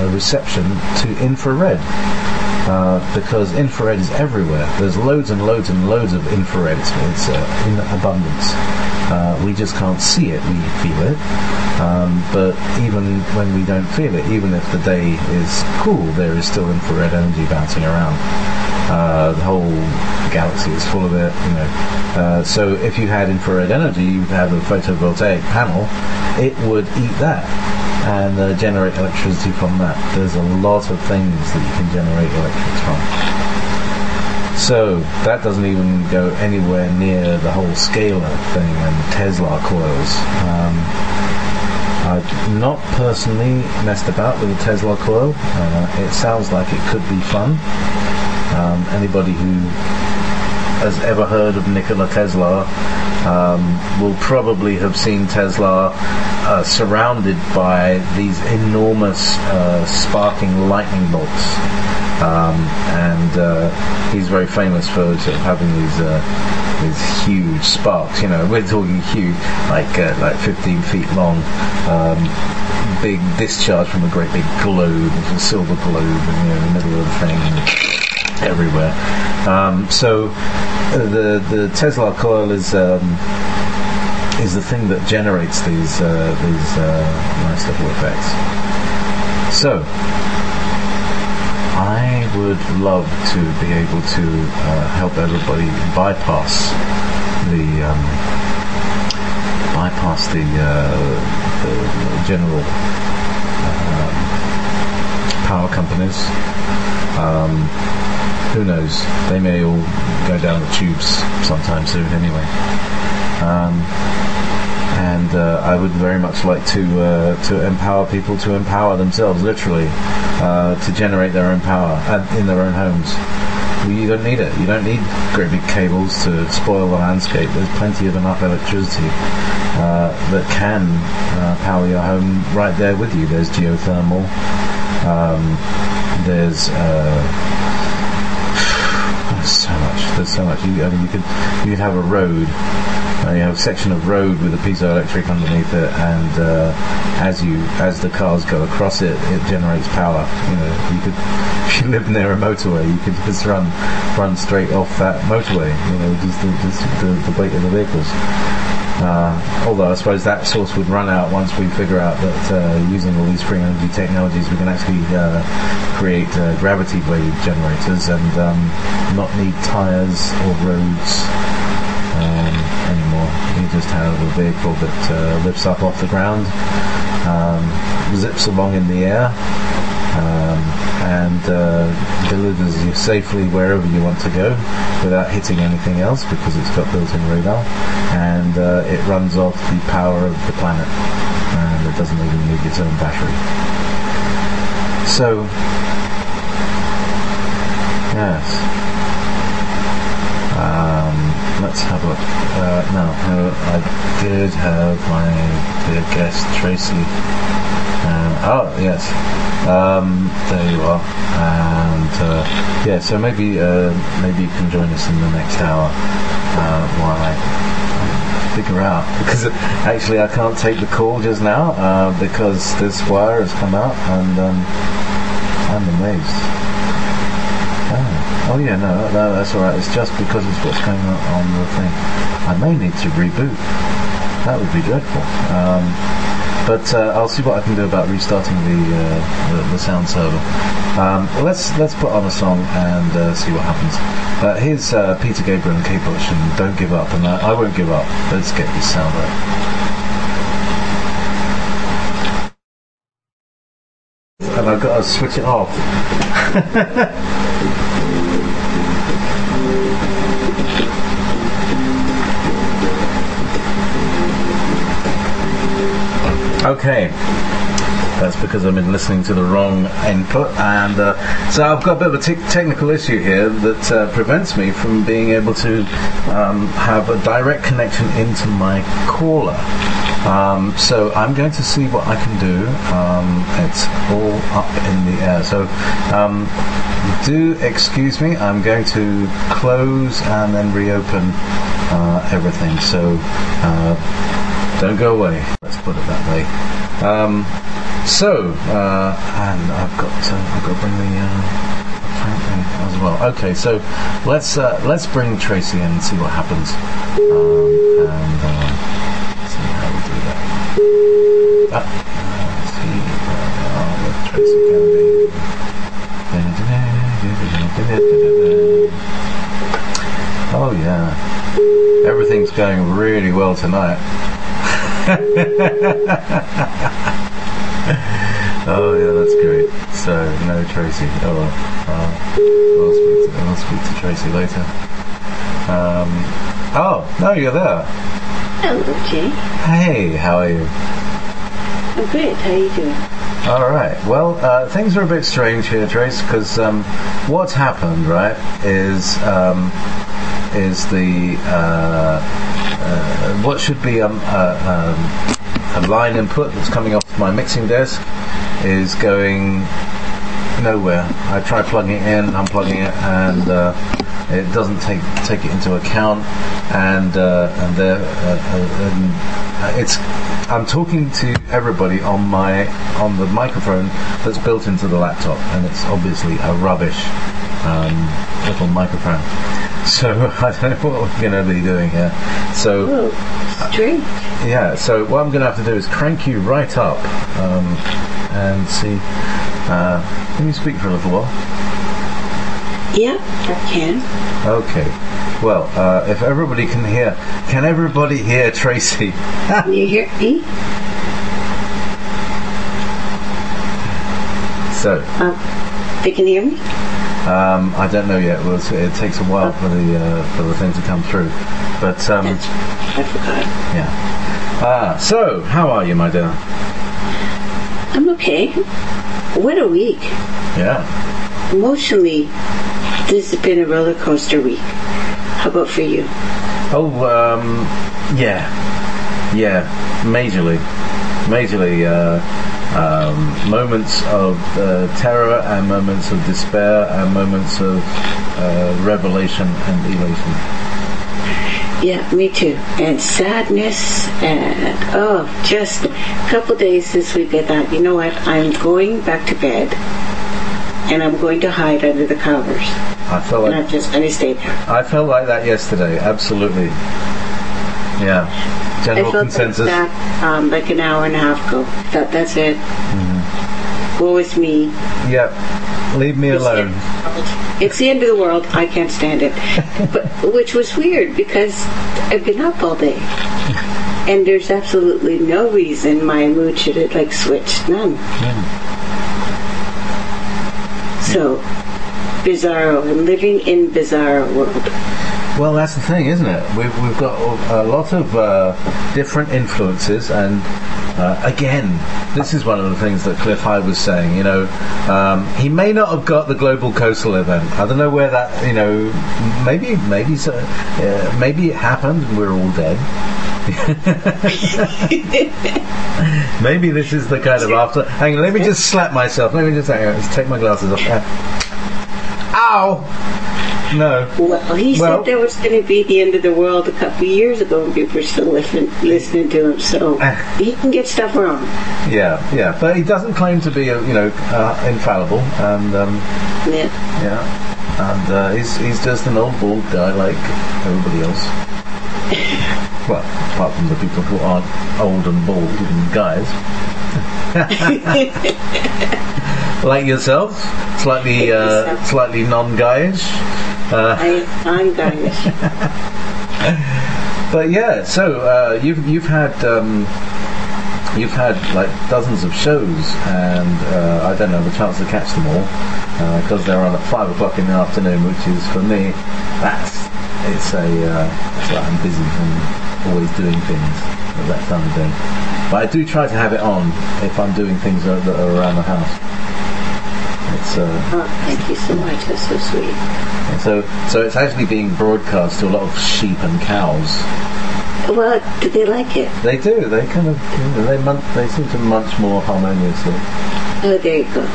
a reception to infrared. Uh, because infrared is everywhere. There's loads and loads and loads of infrared. It's, it's uh, in abundance. Uh, we just can't see it, we feel it. Um, but even when we don't feel it, even if the day is cool, there is still infrared energy bouncing around. Uh, the whole galaxy is full of it, you know. Uh, so if you had infrared energy, you'd have a photovoltaic panel, it would eat that and uh, generate electricity from that. There's a lot of things that you can generate electricity from. So that doesn't even go anywhere near the whole scalar thing and Tesla coils. Um, I've not personally messed about with a Tesla coil. Uh, it sounds like it could be fun. Um, anybody who has ever heard of Nikola Tesla um, will probably have seen Tesla uh, surrounded by these enormous uh, sparking lightning bolts. Um, and uh, he's very famous for sort of having these uh, these huge sparks. You know, we're talking huge, like uh, like fifteen feet long, um, big discharge from a great big globe, a silver globe, and, you know, in the middle of the thing, everywhere. Um, so uh, the the Tesla coil is um, is the thing that generates these uh, these uh, nice little effects. So I would love to be able to uh, help everybody bypass the um, bypass the, uh, the general uh, power companies. Um, who knows? They may all go down the tubes sometime soon, anyway. Um, and uh, I would very much like to uh, to empower people to empower themselves, literally, uh, to generate their own power and in their own homes. You don't need it. You don't need great big cables to spoil the landscape. There's plenty of enough electricity uh, that can uh, power your home right there with you. There's geothermal. Um, there's uh, there's so much. There's so much. You, I mean, you could you could have a road. Uh, you have a section of road with a piezoelectric underneath it, and uh, as you as the cars go across it, it generates power. You know, you could, if you live near a motorway, you could just run run straight off that motorway. You know, just the, just the, the weight of the vehicles. Uh, although I suppose that source would run out once we figure out that uh, using all these free energy technologies, we can actually uh, create uh, gravity wave generators and um, not need tyres or roads. Um, anymore. You just have a vehicle that uh, lifts up off the ground, um, zips along in the air, um, and uh, delivers you safely wherever you want to go without hitting anything else because it's got built-in radar, and uh, it runs off the power of the planet, and it doesn't even need its own battery. So, yes. Um, let's have a look. Uh, no, no, I did have my dear guest Tracy. Uh, oh, yes. Um, there you are. And uh, yeah, so maybe uh, maybe you can join us in the next hour uh, while I figure out. Because actually, I can't take the call just now uh, because this wire has come out, and um, I'm amazed. Oh yeah, no, no, that's alright. It's just because it's what's going on on the thing. I may need to reboot. That would be dreadful. Um, but uh, I'll see what I can do about restarting the uh, the, the sound server. Um, let's let's put on a song and uh, see what happens. Uh, here's uh, Peter Gabriel and Kate Bush and Don't Give Up, and I, I won't give up. Let's get this sound right. And I've got to switch it off. Okay, that's because I've been listening to the wrong input, and uh, so I've got a bit of a te- technical issue here that uh, prevents me from being able to um, have a direct connection into my caller. Um, so I'm going to see what I can do. Um, it's all up in the air. So um, do excuse me. I'm going to close and then reopen uh, everything. So uh, don't go away. Let's put it that way. Um, So, uh, and I've got uh, I've got to bring the uh, fountain as well. Okay, so let's uh, let's bring Tracy in and see what happens, um, and uh, see how we do that. Ah, let's see where we are with Tracy Kennedy. Oh yeah, everything's going really well tonight. Oh yeah, that's great. So no Tracy. Oh well. Uh, I'll, speak to, I'll speak to Tracy later. Um, oh no, you're there. Hello, Jay. Hey, how are you? I'm great. How are you doing? All right. Well, uh, things are a bit strange here, Trace, because um, what's happened, right, is um, is the uh, uh, what should be um, uh, um, a line input that's coming off my mixing desk is going nowhere. I try plugging it in, unplugging it, and uh, it doesn't take take it into account. And uh, and there, uh, uh, and it's. I'm talking to everybody on my on the microphone that's built into the laptop, and it's obviously a rubbish um, little microphone. So I don't know what we're going to be doing here. So oh, strange. Uh, yeah. So what I'm going to have to do is crank you right up um, and see. Uh, can you speak for a little while? Yeah, I can. Okay. Well, uh, if everybody can hear, can everybody hear Tracy? Can you hear me? So. Um, they can hear me? Um, I don't know yet. Well, it takes a while for the uh, for the thing to come through. But um, I forgot. Yeah. Ah, so how are you, my dear? I'm okay. What a week. Yeah. Emotionally, this has been a roller coaster week. How about for you? Oh, um, yeah, yeah, majorly, majorly. Uh, um, moments of uh, terror and moments of despair and moments of uh, revelation and elation. Yeah, me too. And sadness and, oh, just a couple days since we did that. You know what? I'm going back to bed and I'm going to hide under the covers. I felt like and I'm just going to stay there. I felt like that yesterday, absolutely. Yeah. General I felt consensus. like that um, like an hour and a half ago. I thought, that's it. Mm-hmm. Woe is me. Yep. Leave me It's alone. The it's the end of the world. I can't stand it. But which was weird because I've been up all day. And there's absolutely no reason my mood should have like switched. None. Yeah. So, bizarro. I'm living in bizarro world. Well, that's the thing, isn't it? We've, we've got a lot of uh, different influences, and uh, again, this is one of the things that Cliff High was saying. You know, um, he may not have got the global coastal event. I don't know where that. You know, maybe, maybe, so, uh, maybe it happened, and we're all dead. Maybe this is the kind of after. Hang on, let me just slap myself. Let me just hang on, let's take my glasses off. Uh, ow! No. Well, he well, said there was going to be the end of the world a couple of years ago, and people were still listening, listening to him. So he can get stuff wrong. Yeah, yeah, but he doesn't claim to be, you know, uh, infallible, and um, yeah, yeah, and uh, he's he's just an old bald guy like everybody else. Well, apart from the people who aren't old and bald and guys. Like yourself, slightly, uh, slightly non-guyish. Uh, I, I'm guyish. But yeah, so uh, you've you've had um, you've had like dozens of shows, and uh, I don't have a chance to catch them all because uh, they're on at five o'clock in the afternoon, which is for me, that's it's a uh, it's like I'm busy and always doing things at that time of day. But I do try to have it on if I'm doing things that are around the house. It's, uh, oh, thank you so much. That's so sweet. So, so it's actually being broadcast to a lot of sheep and cows. Well, do they like it? They do. They kind of, you know, they munch, they seem to munch more harmoniously. Oh, there you go.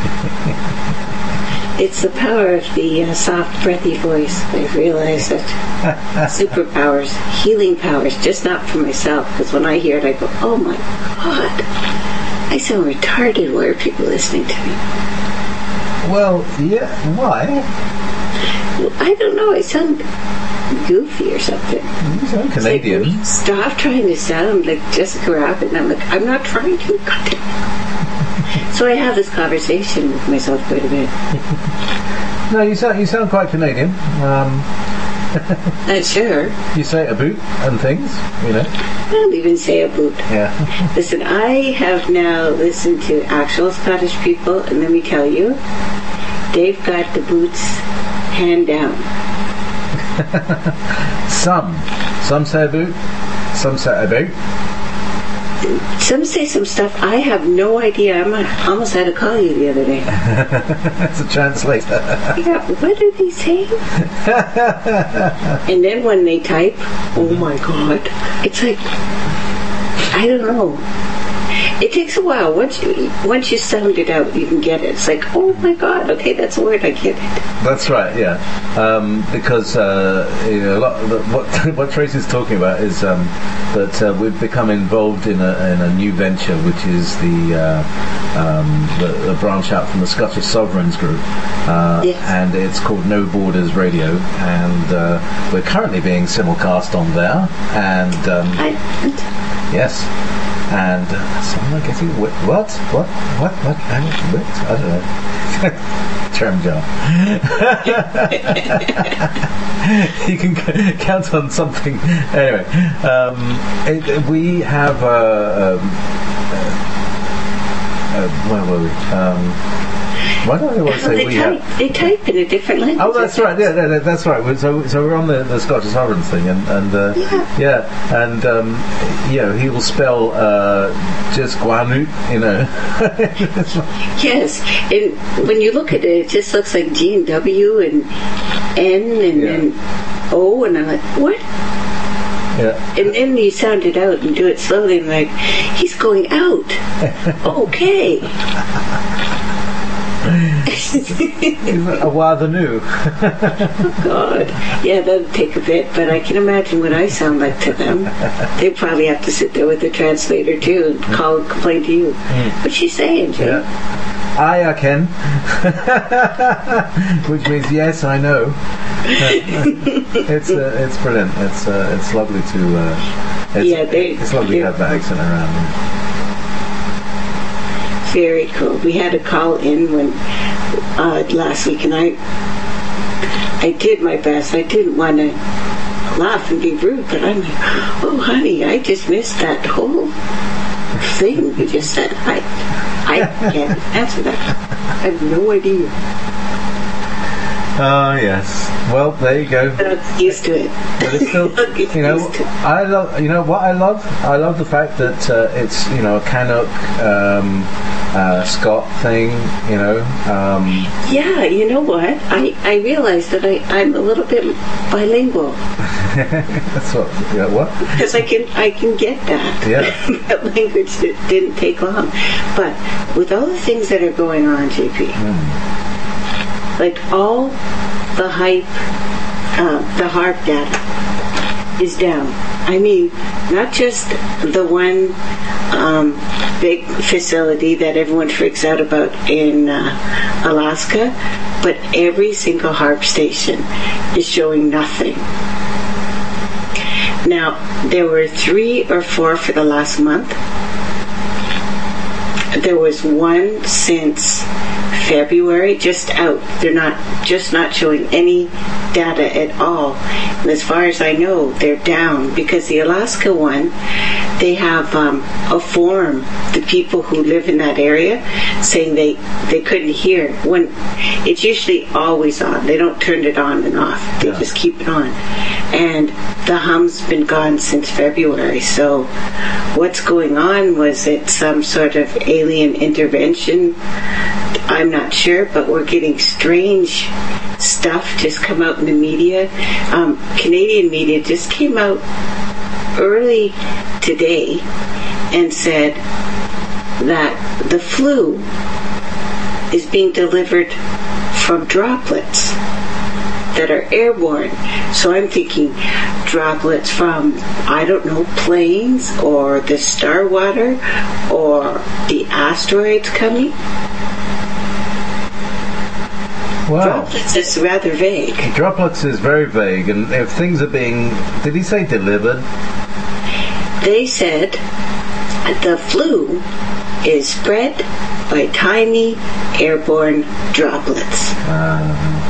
It's the power of the uh, soft, breathy voice. I've realized that. Superpowers, healing powers, just not for myself, because when I hear it, I go, oh my God. I sound retarded. Why are people listening to me? Well, yeah, why? Well, I don't know. I sound goofy or something. You sound Canadian. Like, stop trying to sound like Jessica Rabbit. And I'm like, I'm not trying to. So I have this conversation with myself quite a bit. No, you sound you sound quite Canadian. Um, Not sure. You say a boot and things, you know. I don't even say a boot. Yeah. Listen, I have now listened to actual Scottish people, and let me tell you, they've got the boots hand down. Some. Some say a boot, some say a boot. Some say some stuff I have no idea. I almost had to call you the other day. It's a translator. Yeah, what are they saying? And then when they type, oh my God, it's like, I don't know. It takes a while. Once you once you sound it out, you can get it. It's like, oh my God, okay, that's a word, I get it. That's right, yeah. Um, because uh, you know, a lot of the, what what Tracy's talking about is um, that uh, we've become involved in a in a new venture, which is the uh, um, the, the branch out from the Scottish Sovereigns Group, uh, yes. And it's called No Borders Radio, and uh, we're currently being simulcast on there, and um, I, yes. And uh, someone getting what? What? What? What? What? I don't know. Term job. You can c- count on something. Anyway, um, it, we have. Uh, um, uh, where were we? Um, why don't I always say they we type, have? They type in a different language. Oh, that's right. Yeah, yeah, that's right. So, so we're on the, the Scottish Sovereigns thing, and, and uh, yeah. yeah, and um, you know, he will spell uh, just Guanu, you know. Yes, and when you look at it, it just looks like G and W and N and, Yeah. and O, and I'm like, what? Yeah. And then you sound it out and do it slowly, and like, he's going out. Okay. A Wadanu. Oh God. Yeah, that'll take a bit, but I can imagine what I sound like to them. They probably have to sit there with the translator too and call and complain to you. Mm. What's she saying, Jay? Yeah. Aye, I can. Which means yes, I know. it's uh, it's brilliant. It's uh, it's lovely to. Uh, it's, Yeah, they- it's lovely to have that accent around. Very cool. We had a call in when uh, last week, and I I did my best. I didn't want to laugh and be rude, but I'm like, oh, honey, I just missed that whole thing you just said. I I can't answer that. I have no idea. Oh yes. Well, there you go. But I'm used to it. But it's still, you know, I love. You know what I love? I love the fact that uh, it's, you know, a Canuck um, uh, Scott thing. You know. Um, Yeah, you know what? I, I realized that I, I'm a little bit bilingual. That's what. Yeah. What? Because I can I can get that. Yeah. That language that didn't take long. But with all the things that are going on, J P, Mm. like all the hype, uh, the HAARP data is down. I mean, not just the one um, big facility that everyone freaks out about in uh, Alaska, but every single HAARP station is showing nothing. Now, there were three or four for the last month. There was one since February, just out. They're not just not showing any data at all. And as far as I know, they're down because the Alaska one, they have um, a form, the people who live in that area, saying they, they couldn't hear. When it's usually always on. They don't turn it on and off. They Yeah. just keep it on. And the hum's been gone since February. So what's going on? Was it some sort of alien intervention? I'm not sure, but we're getting strange stuff just come out in the media. Um, Canadian media just came out early today and said that the flu is being delivered from droplets that are airborne. So I'm thinking droplets from, I don't know, planes or the star water or the asteroids coming. Wow. Droplets is rather vague. Droplets is very vague, and if things are being, did he say delivered? They said the flu is spread by tiny airborne droplets. Uh,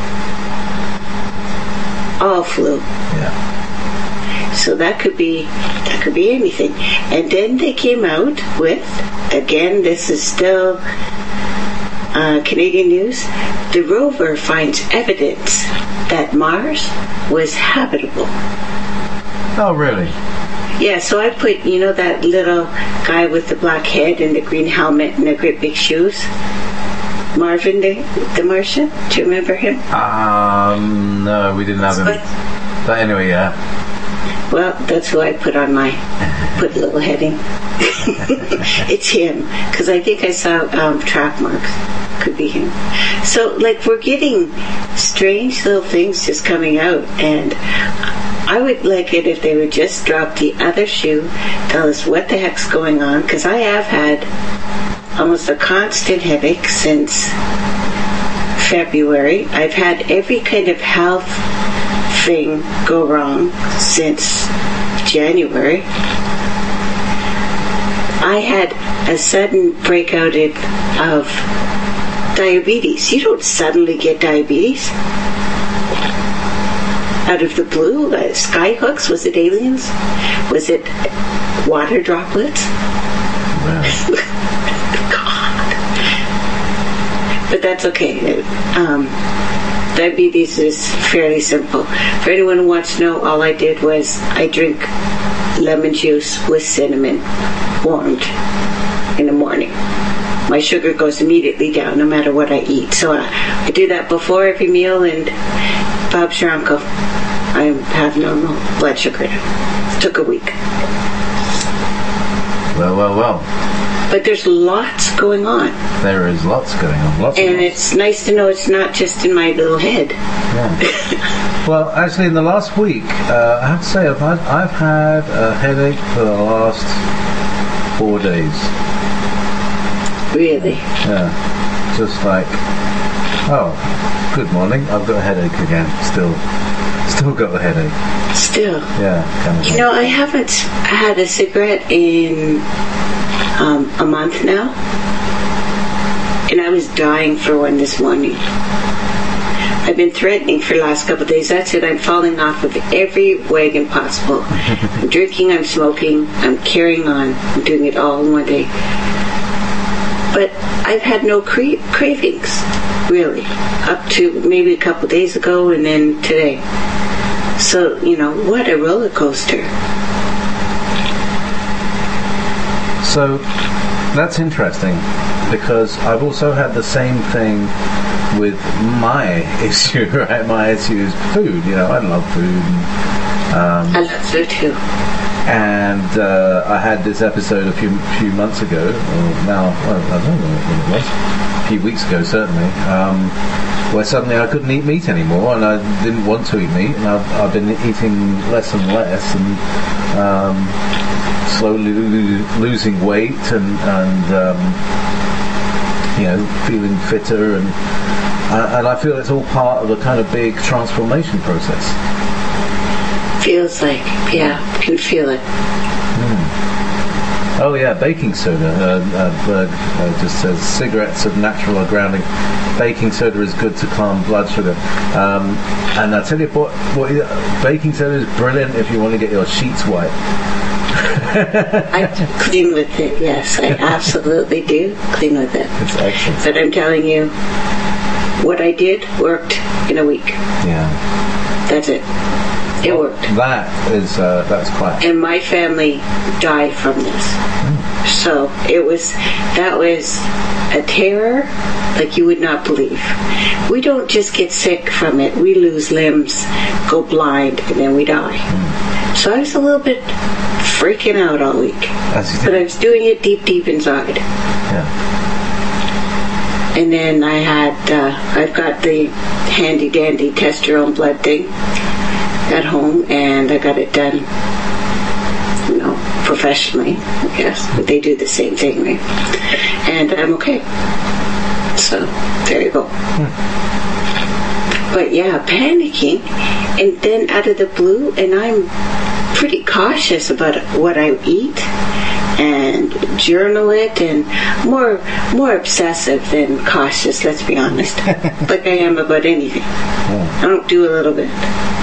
All flu. yeah. So that could be that could be anything. And then they came out with, again, this is still uh, Canadian news, the rover finds evidence that Mars was habitable. Oh, really? Yeah, so I put, you know, that little guy with the black head and the green helmet and the great big shoes? Marvin the, the Martian? Do you remember him? Um, no, we didn't have him. But, But anyway, yeah. well, that's who I put on my, put a little heading. It's him, because I think I saw um, track marks. Could be him. So, like, we're getting strange little things just coming out, and I would like it if they would just drop the other shoe, tell us what the heck's going on, because I have had almost a constant headache since February. I've had every kind of health thing go wrong since January. I had a sudden breakout of diabetes. You don't suddenly get diabetes out of the blue. Uh, sky hooks? Was it aliens? Was it water droplets? Wow. God. But that's okay. Um, diabetes is fairly simple. For anyone who wants to know, all I did was I drink lemon juice with cinnamon, warmed in the morning. My sugar goes immediately down no matter what I eat. So I, I do that before every meal, and Bob's your uncle. I have normal blood sugar. It took a week. Well, well, well. But there's lots going on. There is lots going on. Lots And of lots. it's nice to know it's not just in my little head. Yeah. Well, actually, in the last week, uh, I have to say, I've had, I've had a headache for the last four days. Really? Yeah. Just like, oh, good morning. I've got a headache again. Still, still got the headache. Still. Yeah. Kind of You thing. know, I haven't had a cigarette in um, a month now. And I was dying for one this morning. I've been threatening for the last couple of days. That's it. I'm falling off of every wagon possible. I'm drinking, I'm smoking, I'm carrying on. I'm doing it all in one day. But I've had no cra- cravings, really, up to maybe a couple of days ago and then today. So, you know, what a roller coaster. So that's interesting, because I've also had the same thing with my issue, right? My issue is food. You know, I love food. And, um, I love food too. And uh, I had this episode a few few months ago, or now, well, I don't know when it was, a few weeks ago certainly, um, where suddenly I couldn't eat meat anymore, and I didn't want to eat meat, and I've, I've been eating less and less, and um, slowly lo- losing weight, and, and um, you know, feeling fitter, and uh, and I feel it's all part of a kind of big transformation process. Feels like, yeah, can feel it. Oh yeah, baking soda. Uh, uh, Berg uh, just says cigarettes of natural or grounding. Baking soda is good to calm blood sugar. Um, and I tell you what, what, baking soda is brilliant if you want to get your sheets white. I clean with it, yes. I absolutely do clean with it. It's excellent. But I'm telling you, what I did worked in a week. Yeah. That's it. It worked. That is, uh, that's quite. And my family died from this. Mm. So it was, that was a terror like you would not believe. We don't just get sick from it. We lose limbs, go blind, and then we die. Mm. So I was a little bit freaking out all week. But I was doing it deep, deep inside. Yeah. And then I had, uh, I've got the handy dandy test your own blood thing. at home, and I got it done, you know, professionally, I guess. But they do the same thing, right? And I'm okay. So, there you go. Hmm. But yeah, panicking, and then out of the blue, and I'm pretty cautious about what I eat, and journal it, and more more obsessive than cautious, let's be honest, like I am about anything. I don't do a little bit.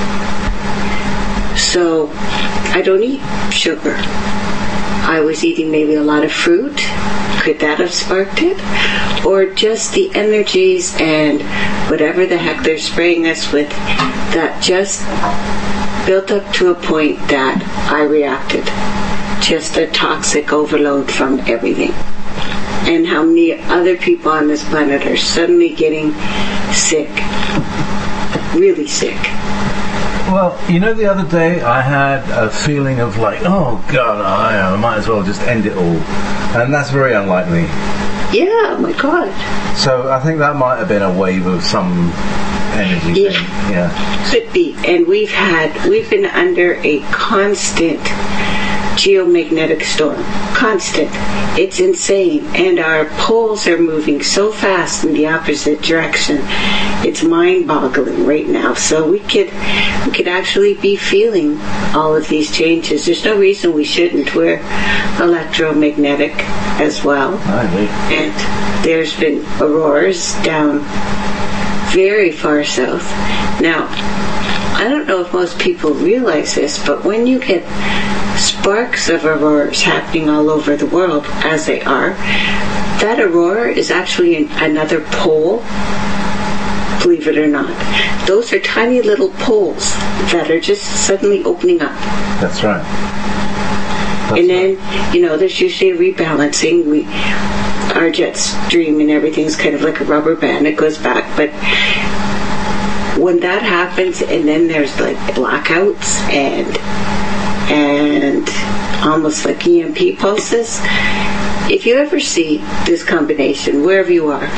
So I don't eat sugar. I was eating maybe a lot of fruit. Could that have sparked it? Or just the energies and whatever the heck they're spraying us with that just built up to a point that I reacted. Just a toxic overload from everything. And how many other people on this planet are suddenly getting sick. Really sick. Well, you know, the other day I had a feeling of like, oh God, I, I might as well just end it all. And that's very unlikely. Yeah, oh my God. So I think that might have been a wave of some energy yeah. thing. Yeah. Could be. And we've had, we've been under a constant geomagnetic storm. Constant. It's insane. And our poles are moving so fast in the opposite direction. It's mind-boggling right now. So we could we could actually be feeling all of these changes. There's no reason we shouldn't. We're electromagnetic as well. And there's been auroras down very far south. Now, I don't know if most people realize this, but when you get sparks of auroras happening all over the world, as they are, that aurora is actually an, another pole, believe it or not. Those are tiny little poles that are just suddenly opening up. That's right. That's and then, right. you know, there's usually a rebalancing. We, our jet stream and everything's kind of like a rubber band. It goes back, but when that happens, and then there's like blackouts and and almost like E M P pulses. If you ever see this combination, wherever you are,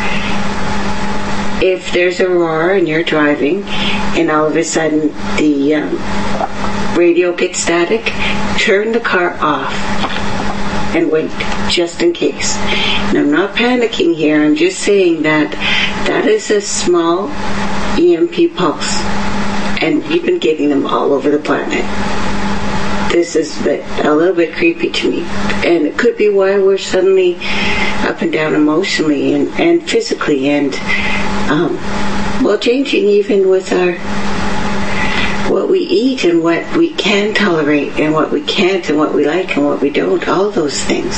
if there's a roar and you're driving, and all of a sudden the um, radio gets static, turn the car off and wait, just in case. And I'm not panicking here, I'm just saying that that is a small E M P pulse, and you've been getting them all over the planet. This is a little bit creepy to me, and it could be why we're suddenly up and down emotionally and, and physically, and um, well, changing even with our what we eat and what we can tolerate and what we can't and what we like and what we don't. All those things,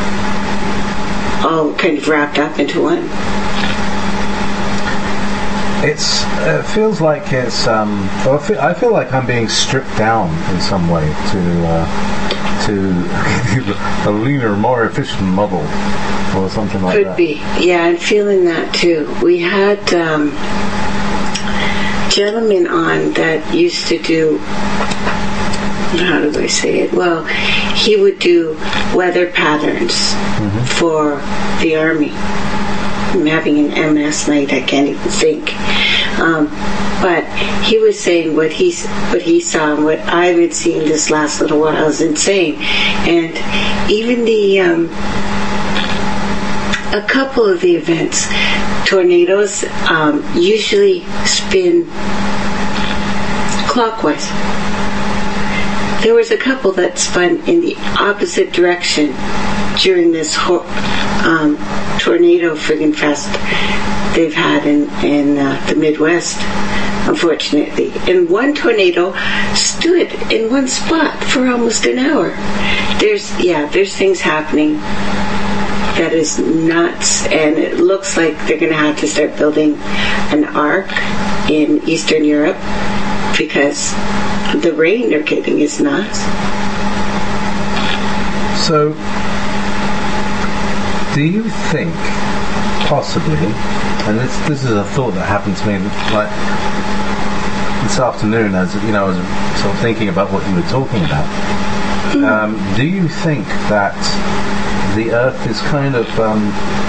all kind of wrapped up into one. It's it feels like it's um well, I, feel, I feel like I'm being stripped down in some way to uh, to a leaner, more efficient model or something like Could that. Could be, yeah. I'm feeling that too. We had um, gentlemen on that used to do. How do I say it? Well, he would do weather patterns mm-hmm. for the Army. I'm having an M S night, I can't even think. Um, but he was saying what he, what he saw and what I've been seeing this last little while is insane. And even the, um, a couple of the events, tornadoes um, usually spin clockwise. There was a couple that spun in the opposite direction during this whole um, tornado friggin' fest they've had in, in uh, the Midwest, unfortunately. And one tornado stood in one spot for almost an hour. There's, yeah, there's things happening that is nuts, and it looks like they're going to have to start building an ark in Eastern Europe because the rain they're getting is nuts. So, do you think, possibly, and this this is a thought that happened to me like this afternoon, as you know, I was sort of thinking about what you were talking about. Mm-hmm. Um, do you think that the Earth is kind of um,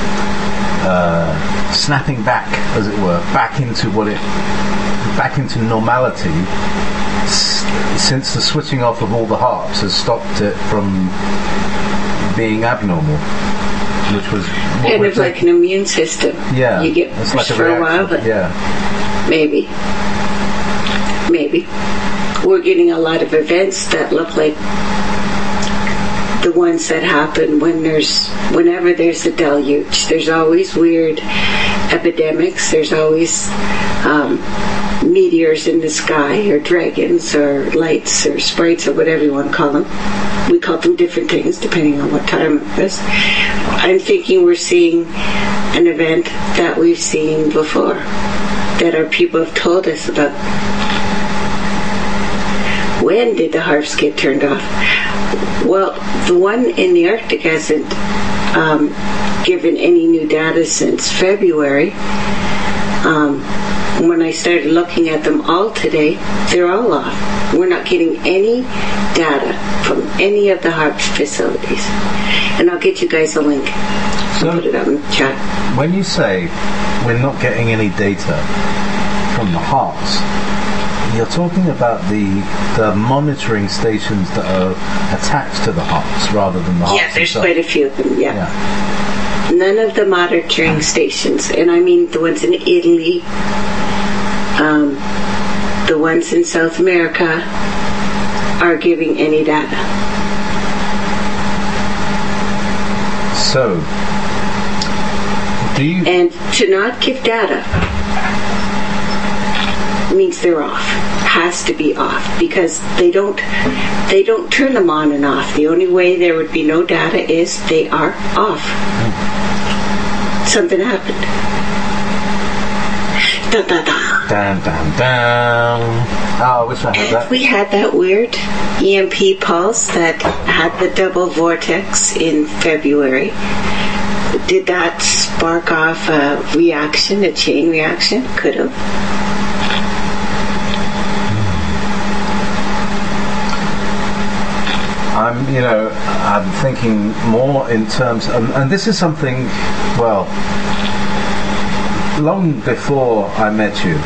uh, snapping back, as it were, back into what it, back into normality? s- since the switching off of all the harps has stopped it from being abnormal, which was what Kind we're of like taking- an immune system. yeah, You get it's like pushed a for a while, reaction. but yeah. maybe. Maybe. We're getting a lot of events that look like the ones that happen when there's, whenever there's a deluge. There's always weird epidemics. There's always um, meteors in the sky, or dragons, or lights, or sprites, or whatever you want to call them. We call them different things depending on what time it is. I'm thinking we're seeing an event that we've seen before, that our people have told us about. When did the harps get turned off? Well, the one in the Arctic hasn't um, given any new data since February. Um, when I started looking at them all today, they're all off. We're not getting any data from any of the harps facilities. And I'll get you guys a link. So- I'll put it up in the chat. When you say we're not getting any data from the harps, you're talking about the the monitoring stations that are attached to the harps rather than the harps Yeah, there's themselves. quite a few of them, yeah. Yeah. None of the monitoring stations, and I mean the ones in Italy, um, the ones in South America, are giving any data. So, do you? And to not give data means they're off. Has to be off, because they don't they don't turn them on and off. The only way there would be no data is they are off. Something happened. Da, da, da. Down, down, down. Oh, I wish I had And that. we had that weird E M P pulse that had the double vortex in February. Did that spark off a reaction, a chain reaction? Could have. I'm, you know, I'm thinking more in terms, and, and this is something, well, long before I met you,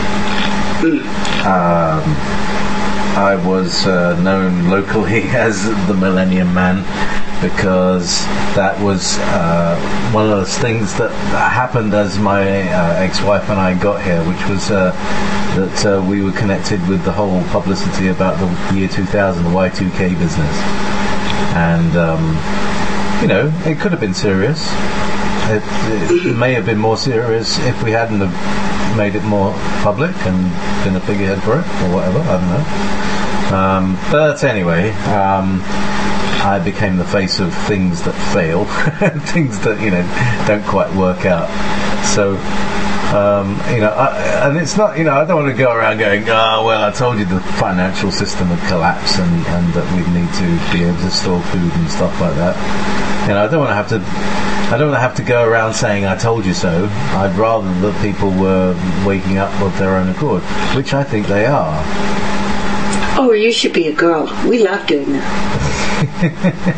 um, I was uh, known locally as the Millennium Man, because that was uh, one of those things that happened as my uh, ex-wife and I got here, which was uh, that uh, we were connected with the whole publicity about the year two thousand, the Y two K business. And, um, you know, it could have been serious. It, it may have been more serious if we hadn't have made it more public and been a figurehead for it, or whatever, I don't know. Um, but anyway, um, I became the face of things that fail, things that, you know, don't quite work out. So, um, you know, I, and it's not, you know, I don't want to go around going, oh, well, I told you the financial system would collapse and, and that we'd need to be able to store food and stuff like that. You know, I don't want to have to, I don't want to have to go around saying I told you so. I'd rather that people were waking up of their own accord, which I think they are. Oh, you should be a girl. We love doing that.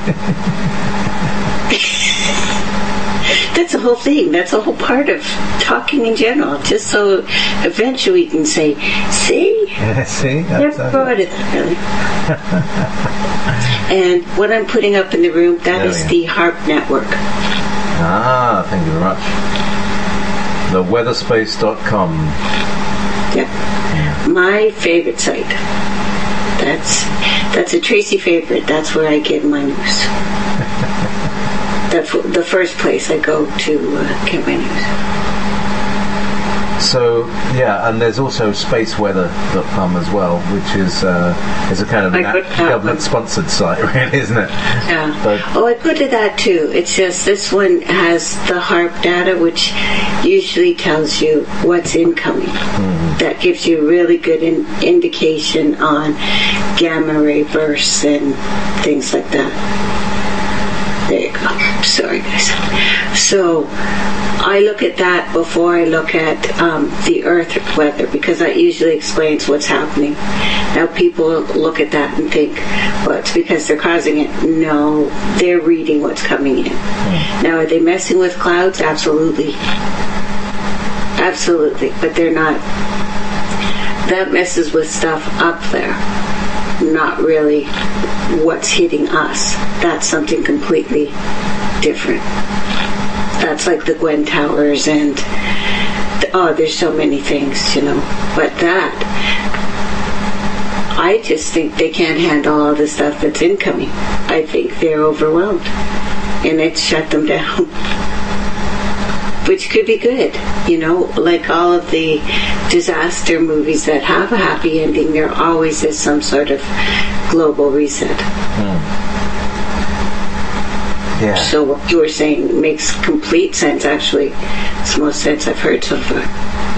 That's the whole thing. That's a whole part of talking in general. Just so eventually we can say, see? Yeah, see? Never That's- thought of that, really. And what I'm putting up in the room, that There is we the HARP network. Ah, thank you very much. the weatherspace dot com. Yep. My favorite site. That's that's a Tracy favorite. That's where I get my news. That's the first place I go to uh, get my news. So, yeah, and there's also space weather dot com as well, which is uh, is a kind of I na- put that government-sponsored site, really, isn't it? Yeah. But- oh, I put to that too. It's just this one has the HARP data, which usually tells you what's incoming. Mm-hmm. That gives you really good in- indication on gamma ray bursts and things like that. There you go. Sorry, guys. So I look at that before I look at um, the Earth weather, because that usually explains what's happening. Now people look at that and think, well, it's because they're causing it. No, they're reading what's coming in. Mm. Now, are they messing with clouds? Absolutely. Absolutely. But they're not that messes with stuff up there, not really what's hitting us. That's something completely different. That's like the Gwen Towers and oh, there's so many things, you know. But that, I just think they can't handle all the stuff that's incoming. I think they're overwhelmed, and it's shut them down. Which could be good, you know, like all of the disaster movies that have a happy ending, there always is some sort of global reset. Mm. Yeah. So what you were saying makes complete sense, actually. It's the most sense I've heard so far.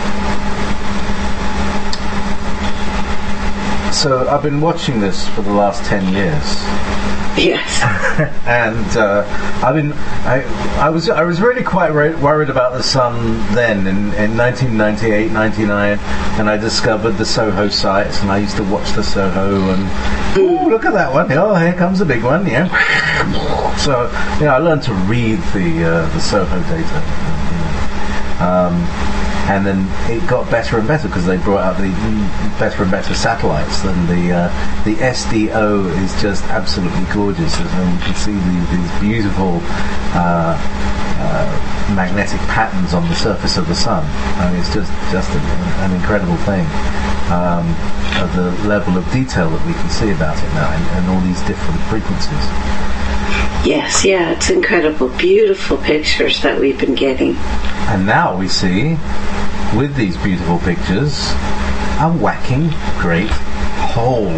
So I've been watching this for the last ten years. Yes. and uh, I've been, I, I was, I was really quite ra- worried about the sun then in, in nineteen ninety-eight, ninety-nine, and I discovered the Soho sites, and I used to watch the Soho, and ooh, look at that one! Oh, here comes the big one, yeah. So, yeah, I learned to read the uh, the Soho data, you know. um, and then it got better and better because they brought out the better and better satellites. Then the uh, the S D O is just absolutely gorgeous, and you can see the, these beautiful uh, uh, magnetic patterns on the surface of the sun. I mean, it's just just a, an incredible thing. Um, of the level of detail that we can see about it now, and, and all these different frequencies. Yes, yeah, it's incredible. Beautiful pictures that we've been getting. And now we see, with these beautiful pictures, a whacking great hole.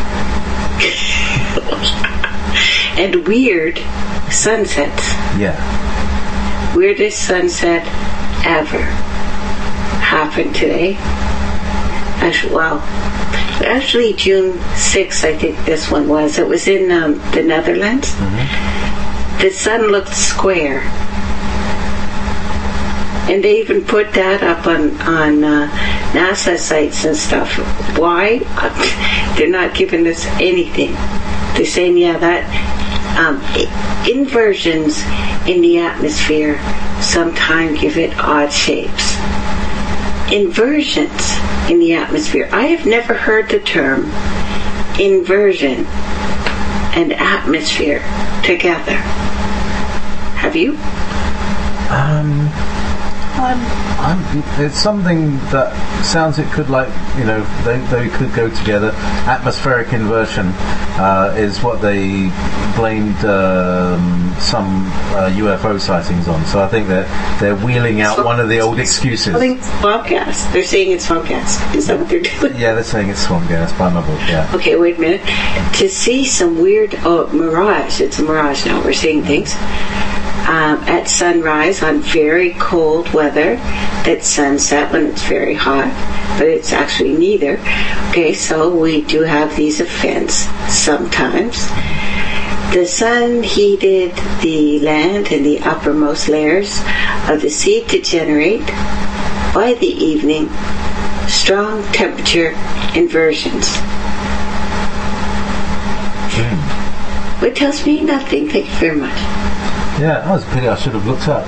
And weird sunsets. Yeah. Weirdest sunset ever happened today. Actually, wow. Actually, June sixth, I think this one was. It was in um, the Netherlands. Mm-hmm. The sun looked square. And they even put that up on, on uh, NASA sites and stuff. Why? They're not giving us anything. They're saying, yeah, that um, inversions in the atmosphere sometimes give it odd shapes. Inversions in the atmosphere. I have never heard the term inversion and atmosphere together. Have you? Um, I'm, I'm, it's something that sounds it could like, you know, they, they could go together. Atmospheric inversion uh, is what they blamed um, some uh, U F O sightings on. So I think that they're, they're wheeling out one of the old excuses. I think swamp gas. They're saying it's swamp gas. Is that what they're doing? Yeah, they're saying it's swamp gas by my book, yeah. Okay, wait a minute. To see some weird, oh, mirage. It's a mirage now. We're seeing things. Um, at sunrise on very cold weather, at sunset when it's very hot, but it's actually neither. Okay, so we do have these events sometimes. The sun heated the land and the uppermost layers of the sea to generate, by the evening, strong temperature inversions. Mm. Which tells me nothing. Thank you very much. Yeah, that was a pity. I should have looked up.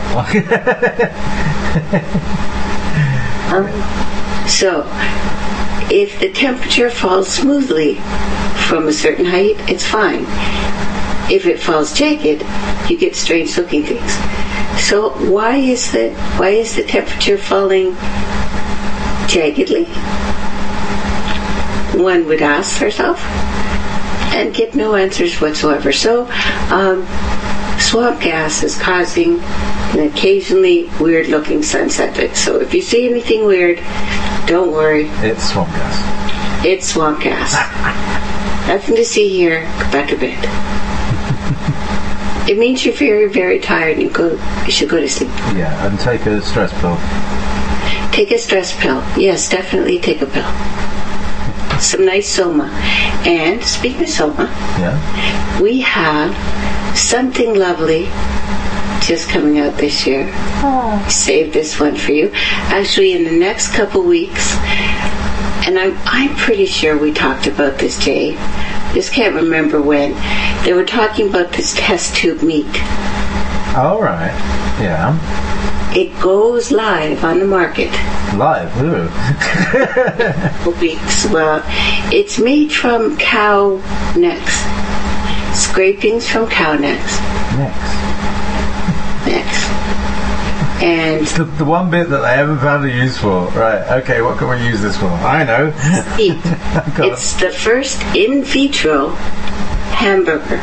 um, so, if the temperature falls smoothly from a certain height, it's fine. If it falls jagged, you get strange looking things. So, why is the why is the temperature falling jaggedly? One would ask herself, and get no answers whatsoever. So, um, swamp gas is causing an occasionally weird-looking sunset. So if you see anything weird, don't worry. It's swamp gas. It's swamp gas. Nothing to see here. Go back to bed. It means you're very, very tired and you, go, you should go to sleep. Yeah, and take a stress pill. Take a stress pill. Yes, definitely take a pill. Some nice Soma. And speaking of Soma, yeah, we have something lovely just coming out this year. Oh. Save this one for you. Actually, in the next couple weeks, and I'm, I'm pretty sure we talked about this, Jay. Just can't remember when. They were talking about this test tube meat. All right. Yeah. It goes live on the market. Live? Ooh. Weeks. Well, it's made from cow necks. Scrapings from cow necks. Necks. Necks. And It's the, the one bit that they haven't found a use for. Right, okay, what can we use this for? I know. meat. It's the first in vitro hamburger.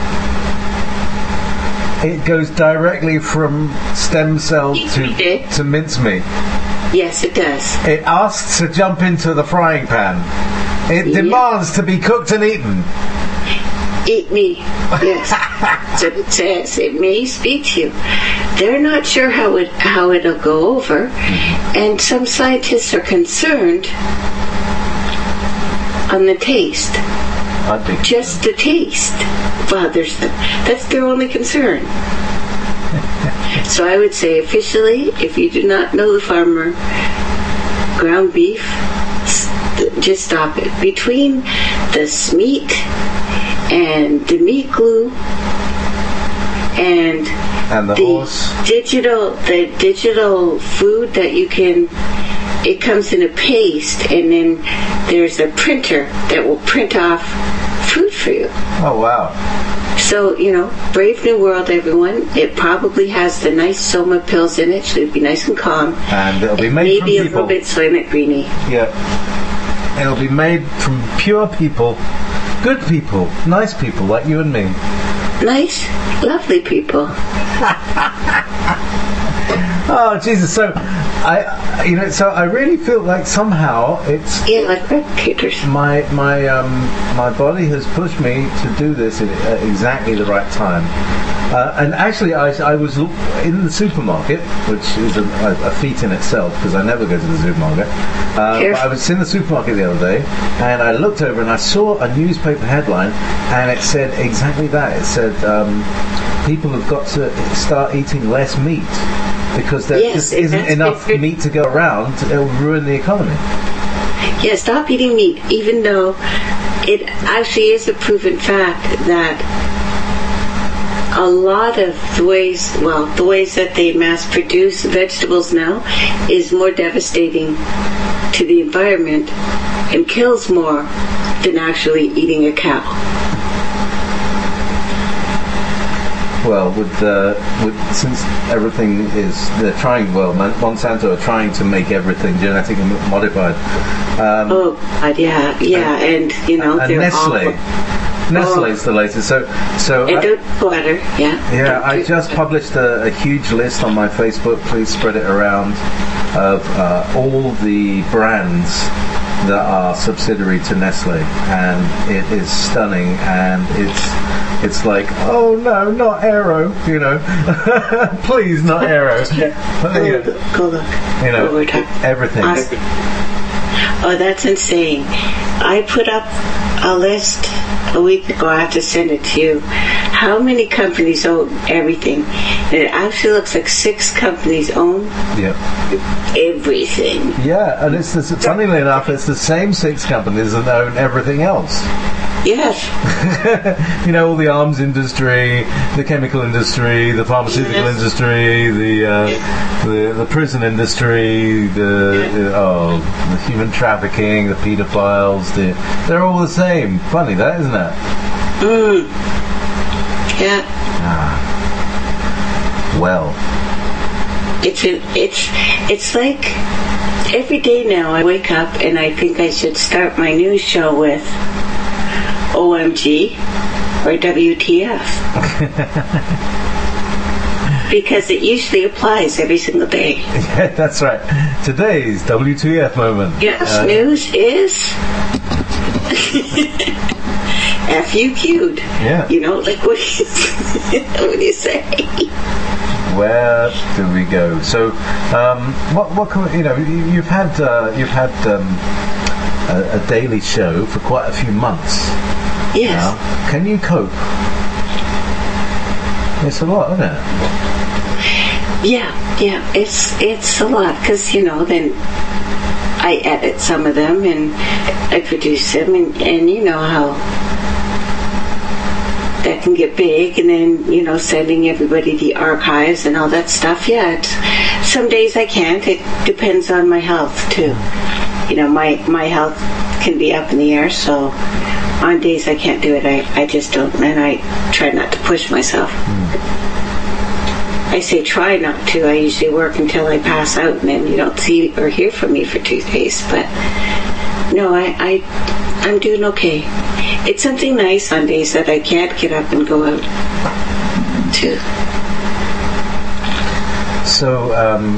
It goes directly from stem cell to, It- to mincemeat. Yes, it does. It asks to jump into the frying pan. It Yeah. demands to be cooked and eaten. Eat me. Yes. So it says it may speak to you. They're not sure how it how it'll go over, and some scientists are concerned on the taste. I'd be Just the taste bothers them. That's their only concern. So I would say officially, if you do not know the farmer, ground beef, st- just stop it. Between the meat and the meat glue and and the, the horse. digital the digital food that you can, it comes in a paste, and then there's a printer that will print off food for you. Oh wow! So, you know, Brave New World, everyone. It probably has the nice Soma pills in it, so it'll be nice and calm. And it'll be And made maybe from a people. little bit Soylent Greenie. Yeah. It'll be made from pure people, good people, nice people like you and me. Nice, lovely people. Oh Jesus! So I, you know, so I really feel like somehow it's Yeah, like replicators. my my um my body has pushed me to do this at uh, exactly the right time. Uh, and actually, I, I was l- in the supermarket, which is a, a, a feat in itself because I never go to the supermarket. Uh, but I was in the supermarket the other day, and I looked over and I saw a newspaper headline, and it said exactly that. It said um, people have got to start eating less meat because there Yes, just and isn't that's enough good. meat to go around. It'll ruin the economy. Yeah, stop eating meat, even though it actually is a proven fact that a lot of the ways, well, the ways that they mass produce vegetables now is more devastating to the environment and kills more than actually eating a cow. Well, with, uh, with since everything is they're trying. Well, Mon- Monsanto are trying to make everything genetically modified. Um, Oh, God, yeah, yeah, and you know and they're Nestle, all. Nestle's the latest. So, so And I, don't water, yeah. yeah, Don't I do- just published a, a huge list on my Facebook. Please spread it around of uh, all the brands that are subsidiary to Nestle, and it is stunning. And it's it's like, oh no, not Aero, you know, please not Aero. But, Go, you know, go look. you know, What we're talking- everything. Awesome. Oh, that's insane. I put up a list a week ago. I have to send it to you. How many companies own everything? And it actually looks like six companies own Yeah. everything. Yeah, and it's the, funnily enough, it's the same six companies that own everything else. Yes. You know, all the arms industry, the chemical industry, the pharmaceutical Yes. industry, the, uh, the the prison industry, the, the oh, the human trafficking, the paedophiles. The, they're all the same. Funny that, isn't it? Mm. Yeah. Well, It's a, it's it's like every day now I wake up and I think I should start my news show with O M G or W T F. Because it usually applies every single day. yeah, that's right. Today's W T F moment. Yes, Uh, news is F U Q'd. Yeah. You know, like what do you, what do you say? Where do we go? So, um, what, what can we, you know? you- You've had uh, you've had um, a, a daily show for quite a few months Yes. now. Can you cope? It's a lot, isn't it? Yeah, yeah, it's it's a lot because you know then I edit some of them and I produce them and, and you know how that can get big and then you know sending everybody the archives and all that stuff. Yeah, it's some days I can't. It depends on my health too. You know, my my health can be up in the air, so on days I can't do it, I, I just don't, and I try not to push myself. Mm. I say try not to. I usually work until I pass out, and then you don't see or hear from me for two days. But no, I, I I'm doing okay. It's something nice on days that I can't get up and go out too. So, um,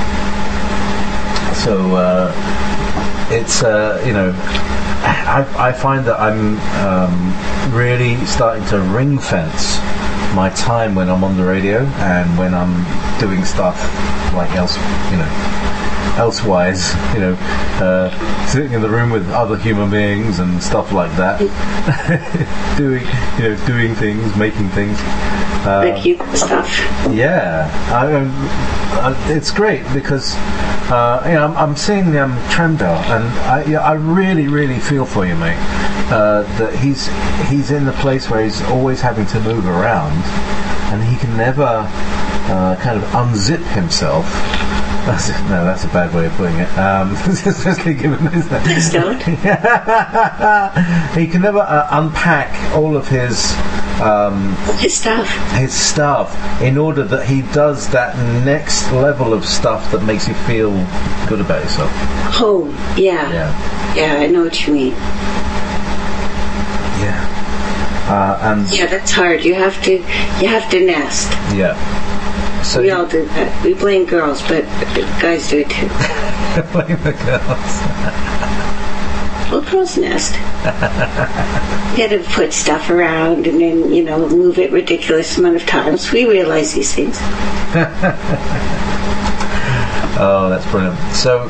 so uh, it's uh, you know, I, I find that I'm um, really starting to ring fence my time when I'm on the radio and when I'm doing stuff like else, you know, elsewise, you know, uh, sitting in the room with other human beings and stuff like that, doing, you know, doing things, making things. Uh, like you stuff. Yeah, I, I, it's great because uh, you know I'm, I'm seeing um, Tremdell, and I, yeah, I really, really feel for you, mate. Uh, that he's he's in the place where he's always having to move around, and he can never uh, kind of unzip himself. That's, no, that's a bad way of putting it. Um, Please don't. He can never uh, unpack all of his um, his stuff. His stuff, in order that he does that next level of stuff that makes you feel good about yourself. Home, yeah, yeah, yeah. I know what you mean. Yeah, uh, and yeah, that's hard. You have to, you have to nest. Yeah. So we all do that. We blame girls, but guys do it too. Blame the girls. Well, girls nest. You got to put stuff around and then, you know, move it ridiculous amount of times. We realize these things. Oh, that's brilliant. So,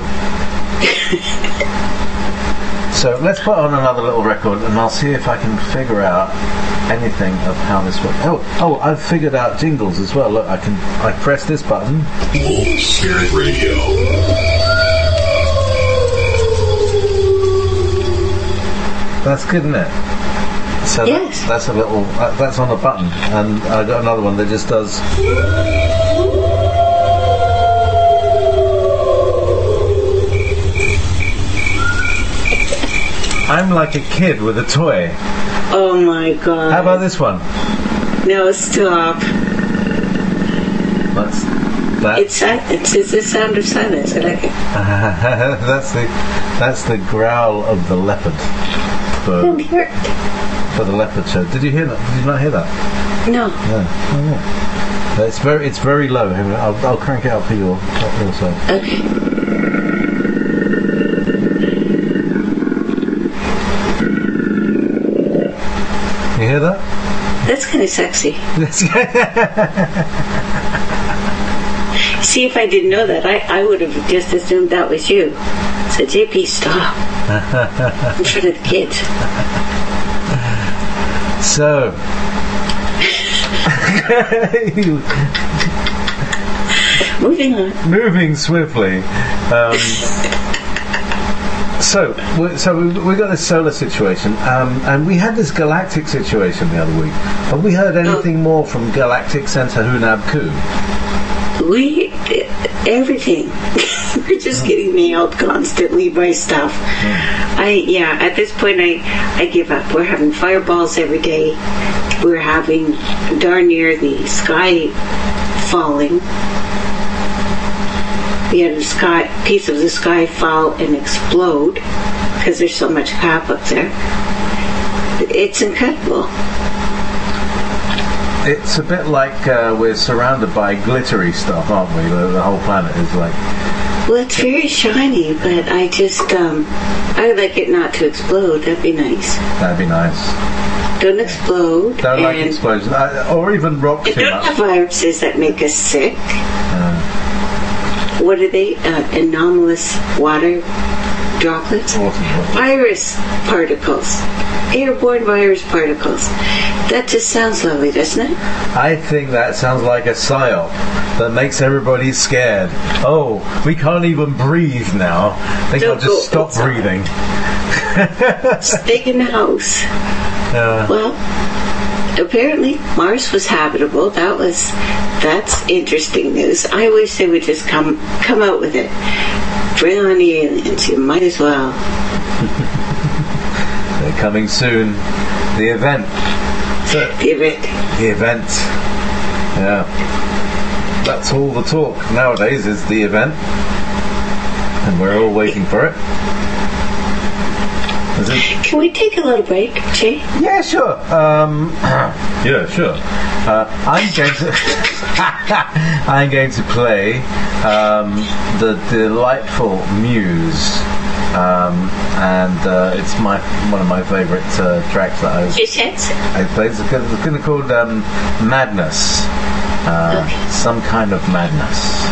so let's put on another little record, and I'll see if I can figure out anything of how this works. Oh, oh, I've figured out jingles as well. Look, I can. I press this button. Old Spirit Radio. That's good, isn't it? So yes. that, that's a little. Uh, that's on a button, and I got another one that just does. I'm like a kid with a toy. Oh my god. How about this one? No, stop. That's that. It's it's, it's the sound of silence. I like it. that's the that's the growl of the leopard. For, I'm here. For the leopard show. Did you hear that? Did you not hear that? No. No. Oh, yeah. It's very it's very low. I'll, I'll crank it up for your your side. Okay. You hear that? That's kind of sexy. See, if I didn't know that, I, I would have just assumed that was you. So, J P, stop. In front of the kids. So. Moving on. Moving swiftly. Um, So, we, so we, we got this solar situation, um, and we had this galactic situation the other week. Have we heard anything oh. more from Galactic Center Hunab Ku? We, everything. We're just oh. getting nailed constantly by stuff. Oh. I, yeah, at this point I, I give up. We're having fireballs every day. We're having darn near the sky falling. We had a sky, piece of the sky fall and explode because there's so much crap up there. It's incredible. It's a bit like uh, we're surrounded by glittery stuff, aren't we? The, the whole planet is like... Well, it's very shiny, but I just, um, I would like it not to explode. That'd be nice. That'd be nice. Don't explode. Don't like explosions. Uh, or even rock too much. Don't have viruses that make us sick. Uh, What are they? Uh, anomalous water droplets? Virus particles. Airborne virus particles. That just sounds lovely, doesn't it? I think that sounds like a psyop that makes everybody scared. Oh, we can't even breathe now. I think I'll just stop breathing. Stay in the house. Uh, well, apparently Mars was habitable. That was, that's interesting news. I wish they would just come come out with it. Bring on the aliens. You might as well. They're coming soon. The event. So, The event. the event. Yeah. That's all the talk nowadays is the event. And we're all waiting for it. Is it? Can we take a little break, Jay? Yeah, sure. Um, yeah, sure. Uh, I'm going to I'm going to play um, the delightful Muse, um, and uh, it's my one of my favourite uh, tracks that I was Fish heads? I played. It's kind of called um, Madness. Uh, Okay. Some kind of madness.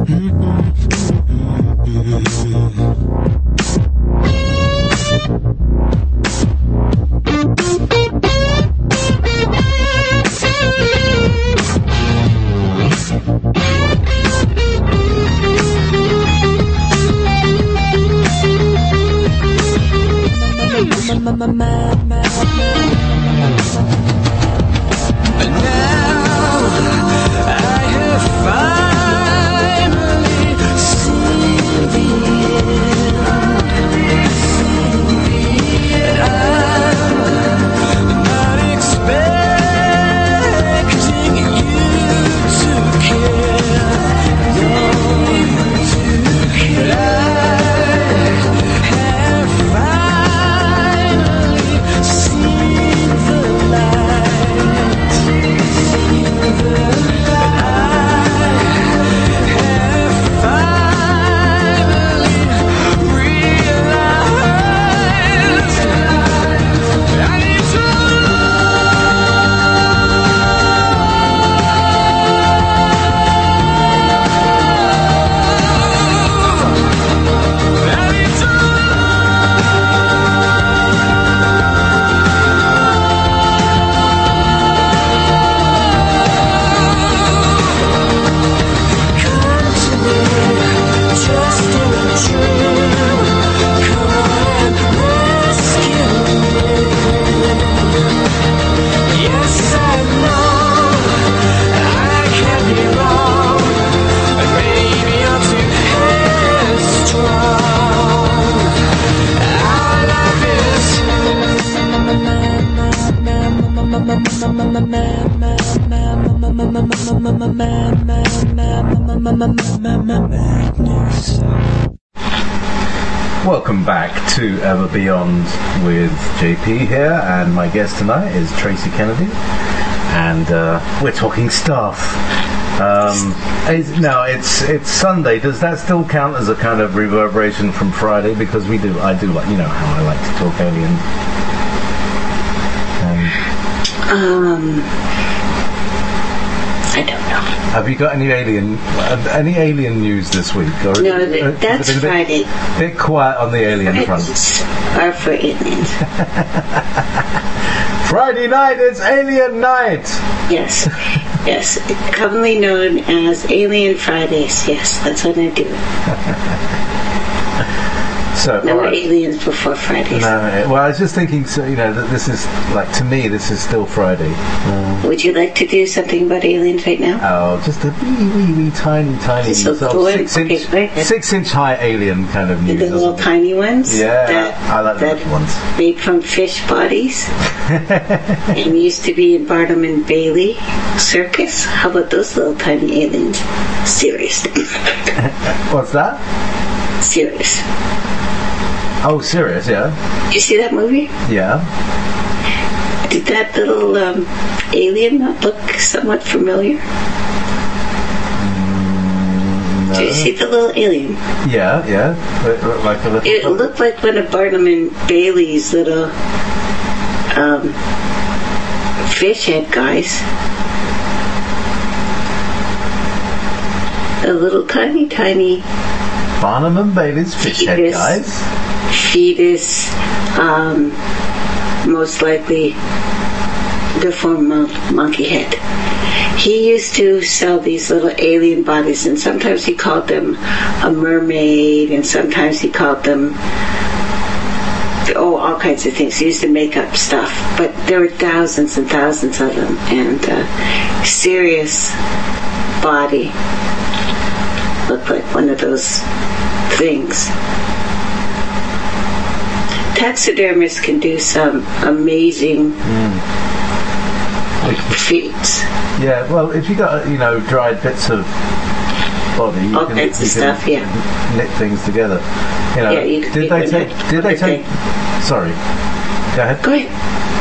Welcome back to Ever Beyond with J P here, and my guest tonight is Tracy Kennedy, and uh, we're talking stuff. Um, it's, no, it's it's Sunday. Does that still count as a kind of reverberation from Friday? Because we do, I do like, you know how I like to talk aliens. Um, Um, I don't know. have you got any alien uh, any alien news this week? Or No, is it- th- uh, that's is it a bit, Friday. bit quiet on the alien front. Fridays are for aliens. Friday night, it's Alien Night. Yes, yes. Commonly known as Alien Fridays. Yes, that's what I do. So, No all right. aliens before Fridays. No, well, I was just thinking, so, you know, that this is, like, to me, this is still Friday. Uh, Would you like to do something about aliens right now? oh, just a wee, wee, wee, tiny, tiny, So sort go of in- six, okay, inch, go ahead. six inch high alien kind of The news. little isn't it? tiny ones? Yeah, that, I like the that little ones. made from fish bodies and used to be in Barnum and Bailey Circus. How about those little tiny aliens? Seriously. What's that? Serious. Oh, serious, yeah. You see that movie? Yeah. Did that little um, alien not look somewhat familiar? No. Did you see the little alien? Yeah, yeah. It looked like a little... It looked like one of Barnum and Bailey's little um, fish head guys. A little tiny, tiny Barnum and Bailey's fish head Fetus. guys. fetus, um, most likely deformed mon- monkey head. He used to sell these little alien bodies, and sometimes he called them a mermaid, and sometimes he called them oh, all kinds of things. They used to make up stuff, but there were thousands and thousands of them, and uh, serious body looked like one of those things. Taxidermists can do some amazing mm. feats. Yeah, well, if you got, you know, dried bits of body, you all can, kinds you of stuff, yeah. knit things together. You know, yeah, you could did they take? Did they take? Sorry, go ahead. Go ahead.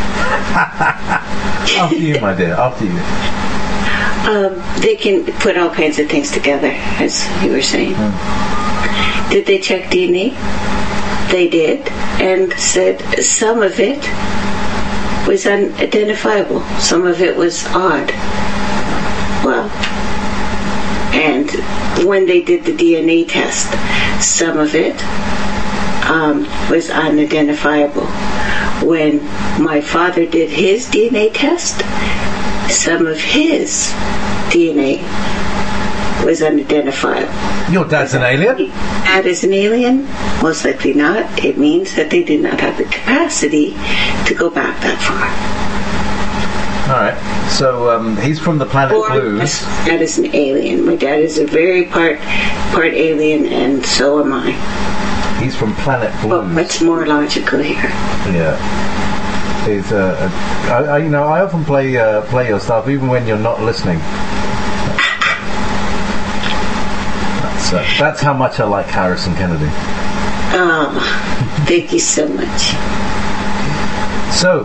After you, my dear. After you. Um, they can put all kinds of things together, as you were saying. Mm. Did they check D N A? They did, and said some of it was unidentifiable. Some of it was odd. Well, and when they did the D N A test, some of it um, was unidentifiable. When my father did his D N A test, some of his D N A was unidentifiable. Your dad's an alien? Dad is an alien? Most likely not. It means that they did not have the capacity to go back that far. All right. So um, he's from the planet or Blues. Dad is an alien. My dad is a very part part alien, and so am I. He's from planet Blues. Well, what's more logical here? Yeah. He's, uh, uh, I, I, you know, I often play uh, play your stuff even when you're not listening. That's uh, that's how much I like Harrison Kennedy. Oh, thank you so much. So,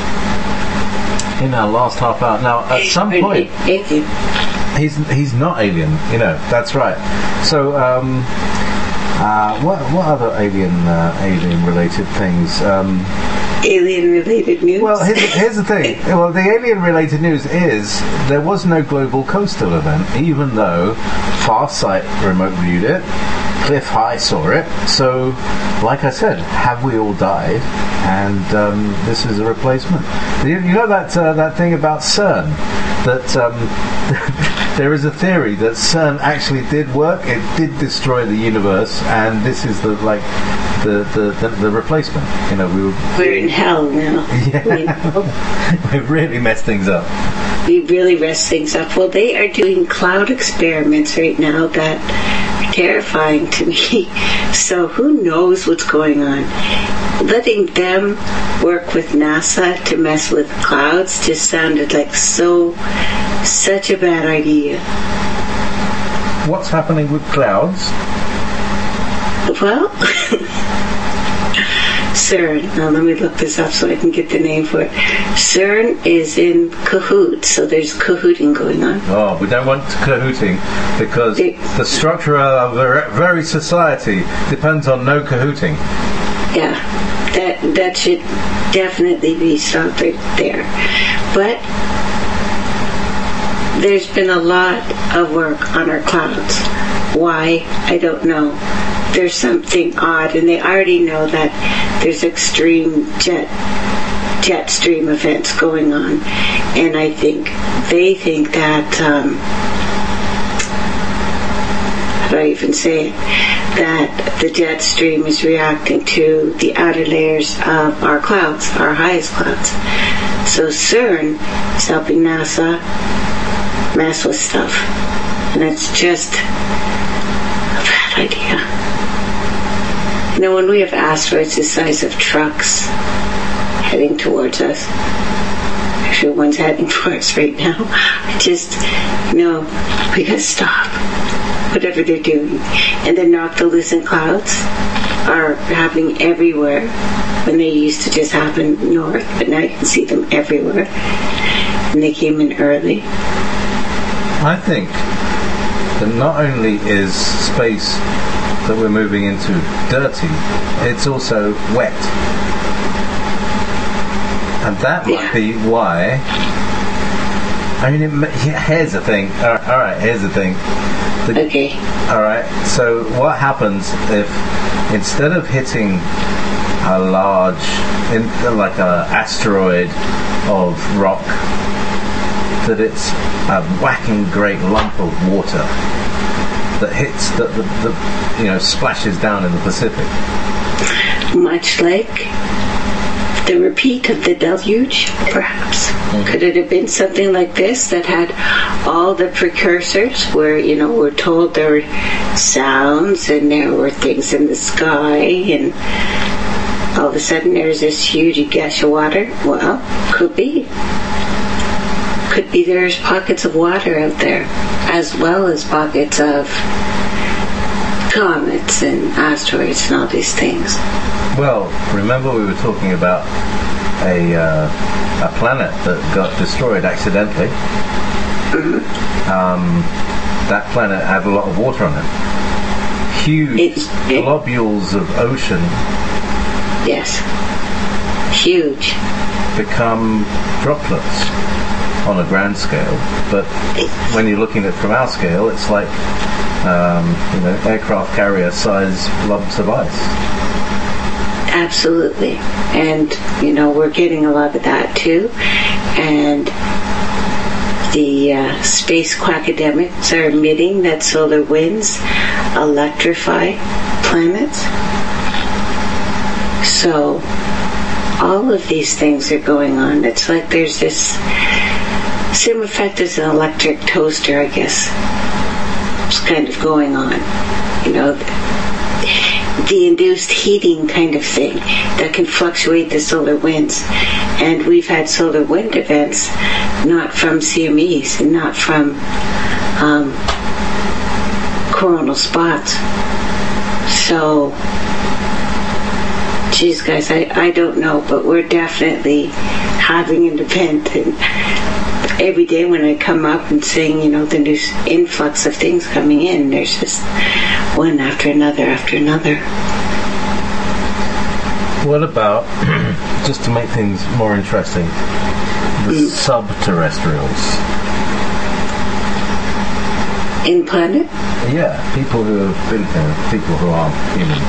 in our last half hour, now at some point, he's he's not alien. You know, that's right. So, um, uh, what what other alien uh, alien related things? Um, Alien-related news? Well, here's, here's the thing. Well, the alien-related news is there was no global coastal event, even though Farsight remote viewed it, Cliff High saw it. So, like I said, have we all died? And um, this is a replacement. You, you know that uh, that thing about CERN? That um, there is a theory that CERN actually did work. It did destroy the universe, and this is the like. The, the, the, the replacement, you know, we were... We're in hell now. Yeah. We've really messed things up. We really messed things up. Well, they are doing cloud experiments right now that are terrifying to me. So who knows what's going on? Letting them work with NASA to mess with clouds just sounded like so, such a bad idea. What's happening with clouds? Well, CERN. Now let me look this up so I can get the name for it. CERN is in cahoots, so there's cahooting going on. Oh, we don't want cahooting because it, the structure of the very society depends on no cahooting. Yeah, that that should definitely be stopped right there. But there's been a lot of work on our clouds. Why? I don't know. There's something odd, and they already know that there's extreme jet jet stream events going on, and I think they think that um, how do I even say it? That the jet stream is reacting to the outer layers of our clouds, our highest clouds. So CERN is helping NASA mess with stuff, and it's just a bad idea. You know, when we have asteroids the size of trucks heading towards us, actually one's heading towards us right now, I just, you know, we gotta stop whatever they're doing. And the noctilucent clouds are happening everywhere when they used to just happen north, but now you can see them everywhere. And they came in early. I think that not only is space that we're moving into dirty, it's also wet. And that might yeah. be why. I mean, it, here's the thing. All right, all right here's the thing. The, okay. All right. So what happens if instead of hitting a large, in, like a asteroid of rock, that it's a whacking great lump of water that hits, that the, the, you know, splashes down in the Pacific? My much like the repeat of the deluge, perhaps? Mm-hmm. Could it have been something like this that had all the precursors where, you know, we're told there were sounds and there were things in the sky and all of a sudden there's this huge gush of water? Well, could be. Could be there's pockets of water out there as well as pockets of comets and asteroids and all these things. Well, remember we were talking about a uh, a planet that got destroyed accidentally. Mm-hmm. Um, that planet had a lot of water on it. Huge it, it, globules of ocean. Yes. Huge. Become droplets on a grand scale, but when you're looking at it from our scale, it's like um, you know, aircraft carrier size lumps of ice. Absolutely. And, you know, we're getting a lot of that too. And the uh, space quackademics are admitting that solar winds electrify planets. So all of these things are going on. It's like there's this same effect as an electric toaster, I guess. It's kind of going on. You know, the induced heating kind of thing that can fluctuate the solar winds. And we've had solar wind events not from C M Es and not from um, coronal spots. So, geez guys, I, I don't know, but we're definitely having an event. And every day when I come up and saying, you know, the new influx of things coming in, there's just one after another after another. What about, just to make things more interesting, the mm. sub-terrestrials? In planet? Yeah, people who have been there, people who aren't human.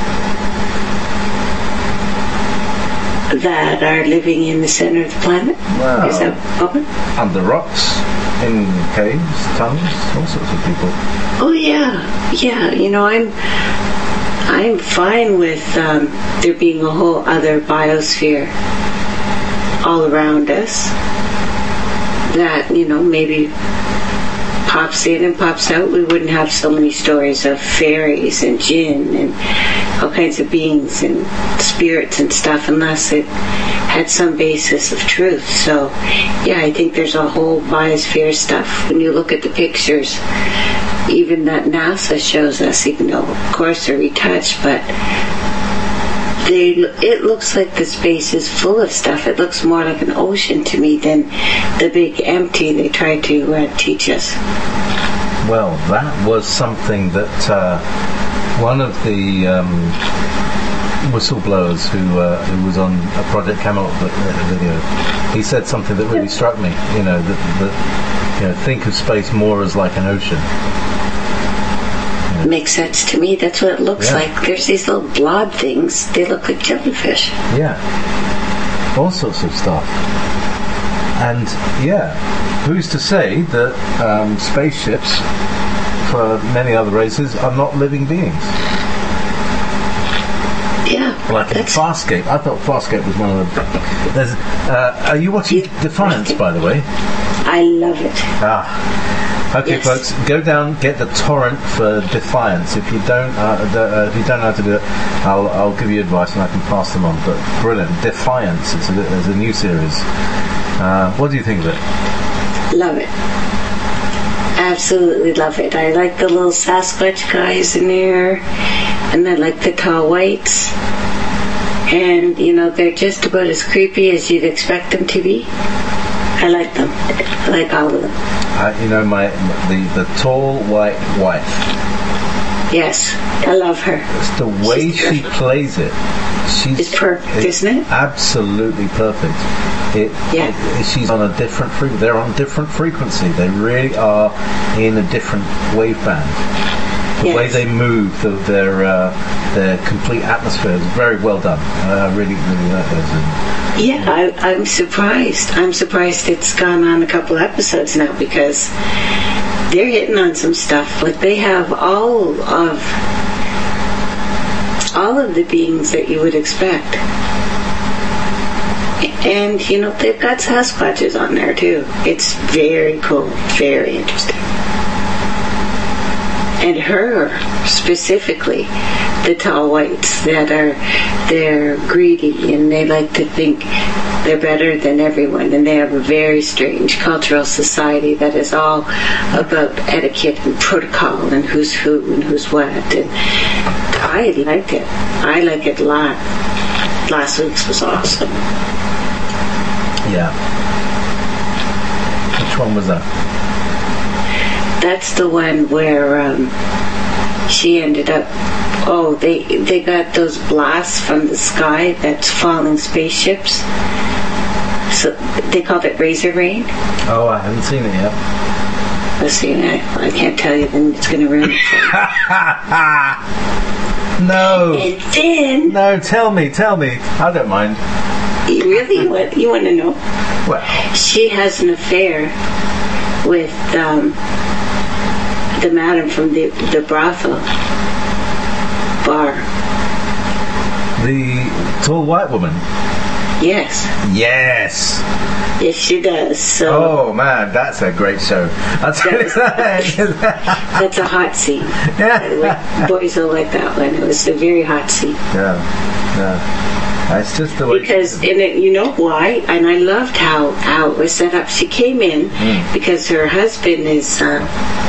That are living in the center of the planet? Well, is that open? Under rocks, in caves, tunnels, all sorts of people. Oh yeah, yeah. You know, I'm I'm fine with um, there being a whole other biosphere all around us that, you know, maybe pops in and pops out. We wouldn't have so many stories of fairies and jinn and all kinds of beings and spirits and stuff unless it had some basis of truth. So yeah, I think there's a whole biosphere stuff. When you look at the pictures, even that NASA shows us, even though of course they're retouched, but they, it looks like the space is full of stuff. It looks more like an ocean to me than the big empty they try to uh, teach us. Well, that was something that uh, one of the um, whistleblowers who uh, who was on a Project Camelot video, he said something that really struck me. You know, that, that you know, think of space more as like an ocean. Makes sense to me. That's what it looks yeah. like. There's these little blob things. They look like jellyfish. Yeah. All sorts of stuff. And, yeah, who's to say that um, spaceships, for many other races, are not living beings? Yeah. Like in Farscape. I thought Farscape was one of the... There's, uh, are you watching yeah. Defiance, by the way? I love it. Ah. Okay, yes. folks, go down, get the torrent for Defiance. If you don't, uh, uh, if you don't know how to do it, I'll I'll give you advice and I can pass them on. But brilliant, Defiance. It's a it's a new series. Uh, what do you think of it? Love it. Absolutely love it. I like the little Sasquatch guys in there, and I like the tall whites. And you know, they're just about as creepy as you'd expect them to be. I like them. I like all of them. Uh, you know, my the, the tall white wife. Yes, I love her. It's the way she's she plays it. She's it's perfect, it's isn't it? Absolutely perfect. It, yeah. It, she's on a different frequency. They're on different frequency. They really are in a different waveband. The yes. way they move, the, their uh, their complete atmosphere is very well done. I really, really like those. Yeah, I, I'm surprised. I'm surprised it's gone on a couple episodes now because they're hitting on some stuff. Like they have all of all of the beings that you would expect. And, you know, they've got Sasquatches on there, too. It's very cool, very interesting. And her, specifically, the tall whites that are, they're greedy and they like to think they're better than everyone, and they have a very strange cultural society that is all about etiquette and protocol and who's who and who's what. And I like it. I like it a lot. Last week's was awesome. Yeah. Which one was that? That's the one where um, she ended up. Oh, they they got those blasts from the sky that's falling spaceships. So they called it Razor Rain. Oh, I haven't seen it yet. Let's see, I, I can't tell you, then it's going to ruin it for you. No. And then... No, tell me, tell me. I don't mind. You really? What, you want to know? Well. She has an affair with um, the madam from the, the brothel bar. The tall white woman? Yes. Yes. Yes, she does. So oh man, that's a great show. I'll tell you that. That's a hot scene. Yeah. Boys will like that one. It was a very hot scene. Yeah. Yeah. It's just the way. Because, and it, you know why? And I loved how, how it was set up. She came in mm. because her husband is uh,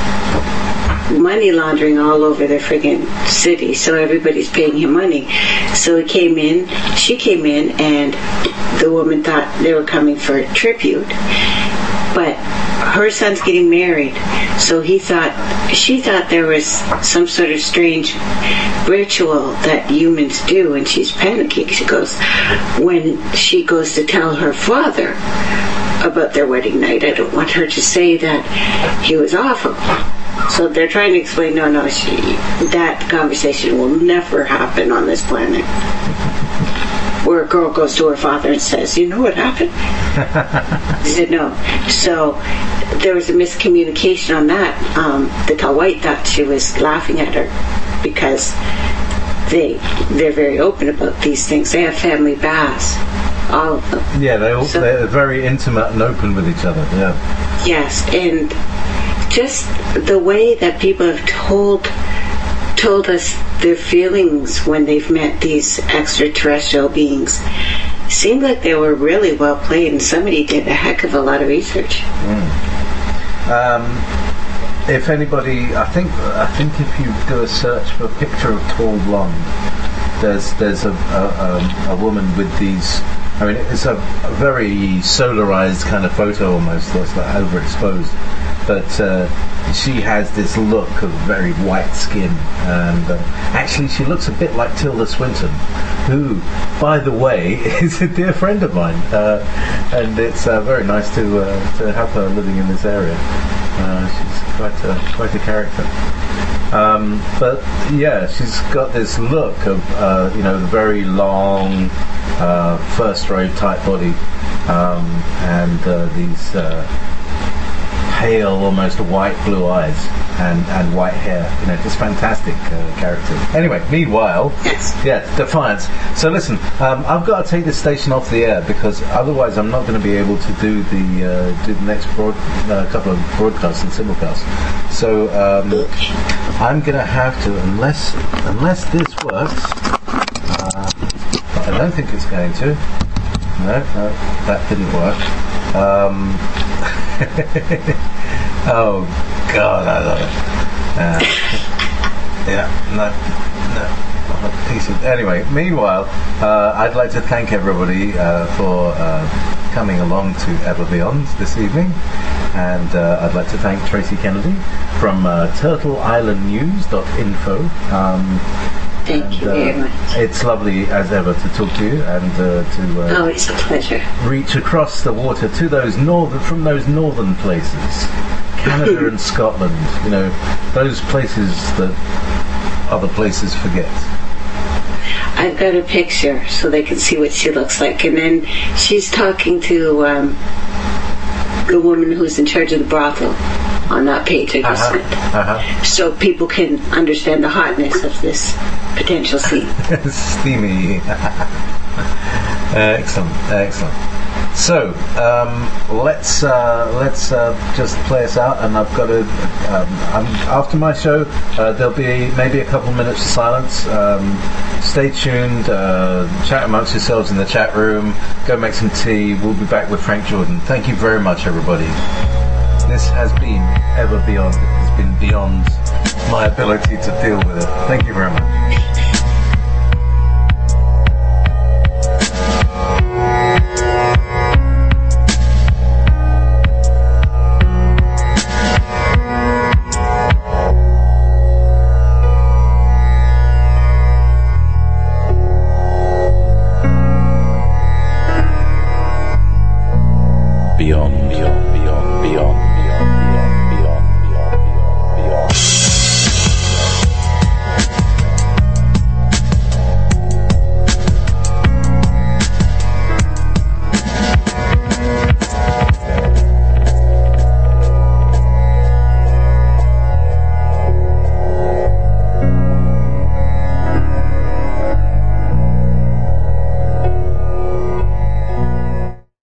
money laundering all over the friggin' city, so everybody's paying him money. So he came in, she came in, and the woman thought they were coming for a tribute. But her son's getting married, so he thought, she thought there was some sort of strange ritual that humans do, and she's panicking. She goes, when she goes to tell her father about their wedding night, I don't want her to say that he was awful. So they're trying to explain, no, no, she, that conversation will never happen on this planet. Where a girl goes to her father and says, you know what happened? He said, no. So there was a miscommunication on that. Um, the tall white thought she was laughing at her because they, they're very open about these things. They have family baths, all of them. Yeah, they all, so, they're very intimate and open with each other, yeah. Yes, and just the way that people have told told us their feelings when they've met these extraterrestrial beings seemed like they were really well played, and somebody did a heck of a lot of research. Mm. Um, if anybody, I think, I think if you do a search for a picture of tall blonde, there's there's a a, a woman with these. I mean, it's a, a very solarized kind of photo almost. That's like overexposed. But uh, she has this look of very white skin, and uh, actually she looks a bit like Tilda Swinton, who, by the way, is a dear friend of mine, uh, and it's uh, very nice to uh, to have her living in this area. Uh, she's quite a quite a character. Um, but yeah, she's got this look of uh, you know, the very long, uh, first row type body, um, and uh, these. Uh, pale, almost white blue eyes and, and white hair. You know, just fantastic uh, character. Anyway, meanwhile, yeah, Defiance. So listen, um, I've got to take this station off the air because otherwise I'm not going to be able to do the uh, do the next broad, uh, couple of broadcasts and simulcasts. So um, I'm going to have to, unless unless this works, uh, but I don't think it's going to. No, no, that didn't work. Um, oh God, I love it. Uh, yeah, no, no, piece of. Anyway, meanwhile, uh, I'd like to thank everybody uh, for uh, coming along to Ever Beyond this evening, and uh, I'd like to thank Tracy Kennedy from uh, Turtle Island News dot info. Um, Thank and, you very uh, much. It's lovely as ever to talk to you and uh, to uh, oh, it's a pleasure. reach across the water to those northern, from those northern places, Canada and Scotland. You know, those places that other places forget. I've got a picture so they can see what she looks like, and then she's talking to um, the woman who's in charge of the brothel. on that page I just Uh-huh. sent. Uh-huh. So people can understand the hotness of this potential seed. Steamy. Excellent, excellent. So um, let's uh, let's uh, just play us out, and I've got to. Um, I'm, after my show, uh, there'll be maybe a couple minutes of silence. Um, stay tuned. Uh, chat amongst yourselves in the chat room. Go make some tea. We'll be back with Frank Jordan. Thank you very much, everybody. This has been ever beyond. It has been beyond my ability to deal with it. Thank you very much.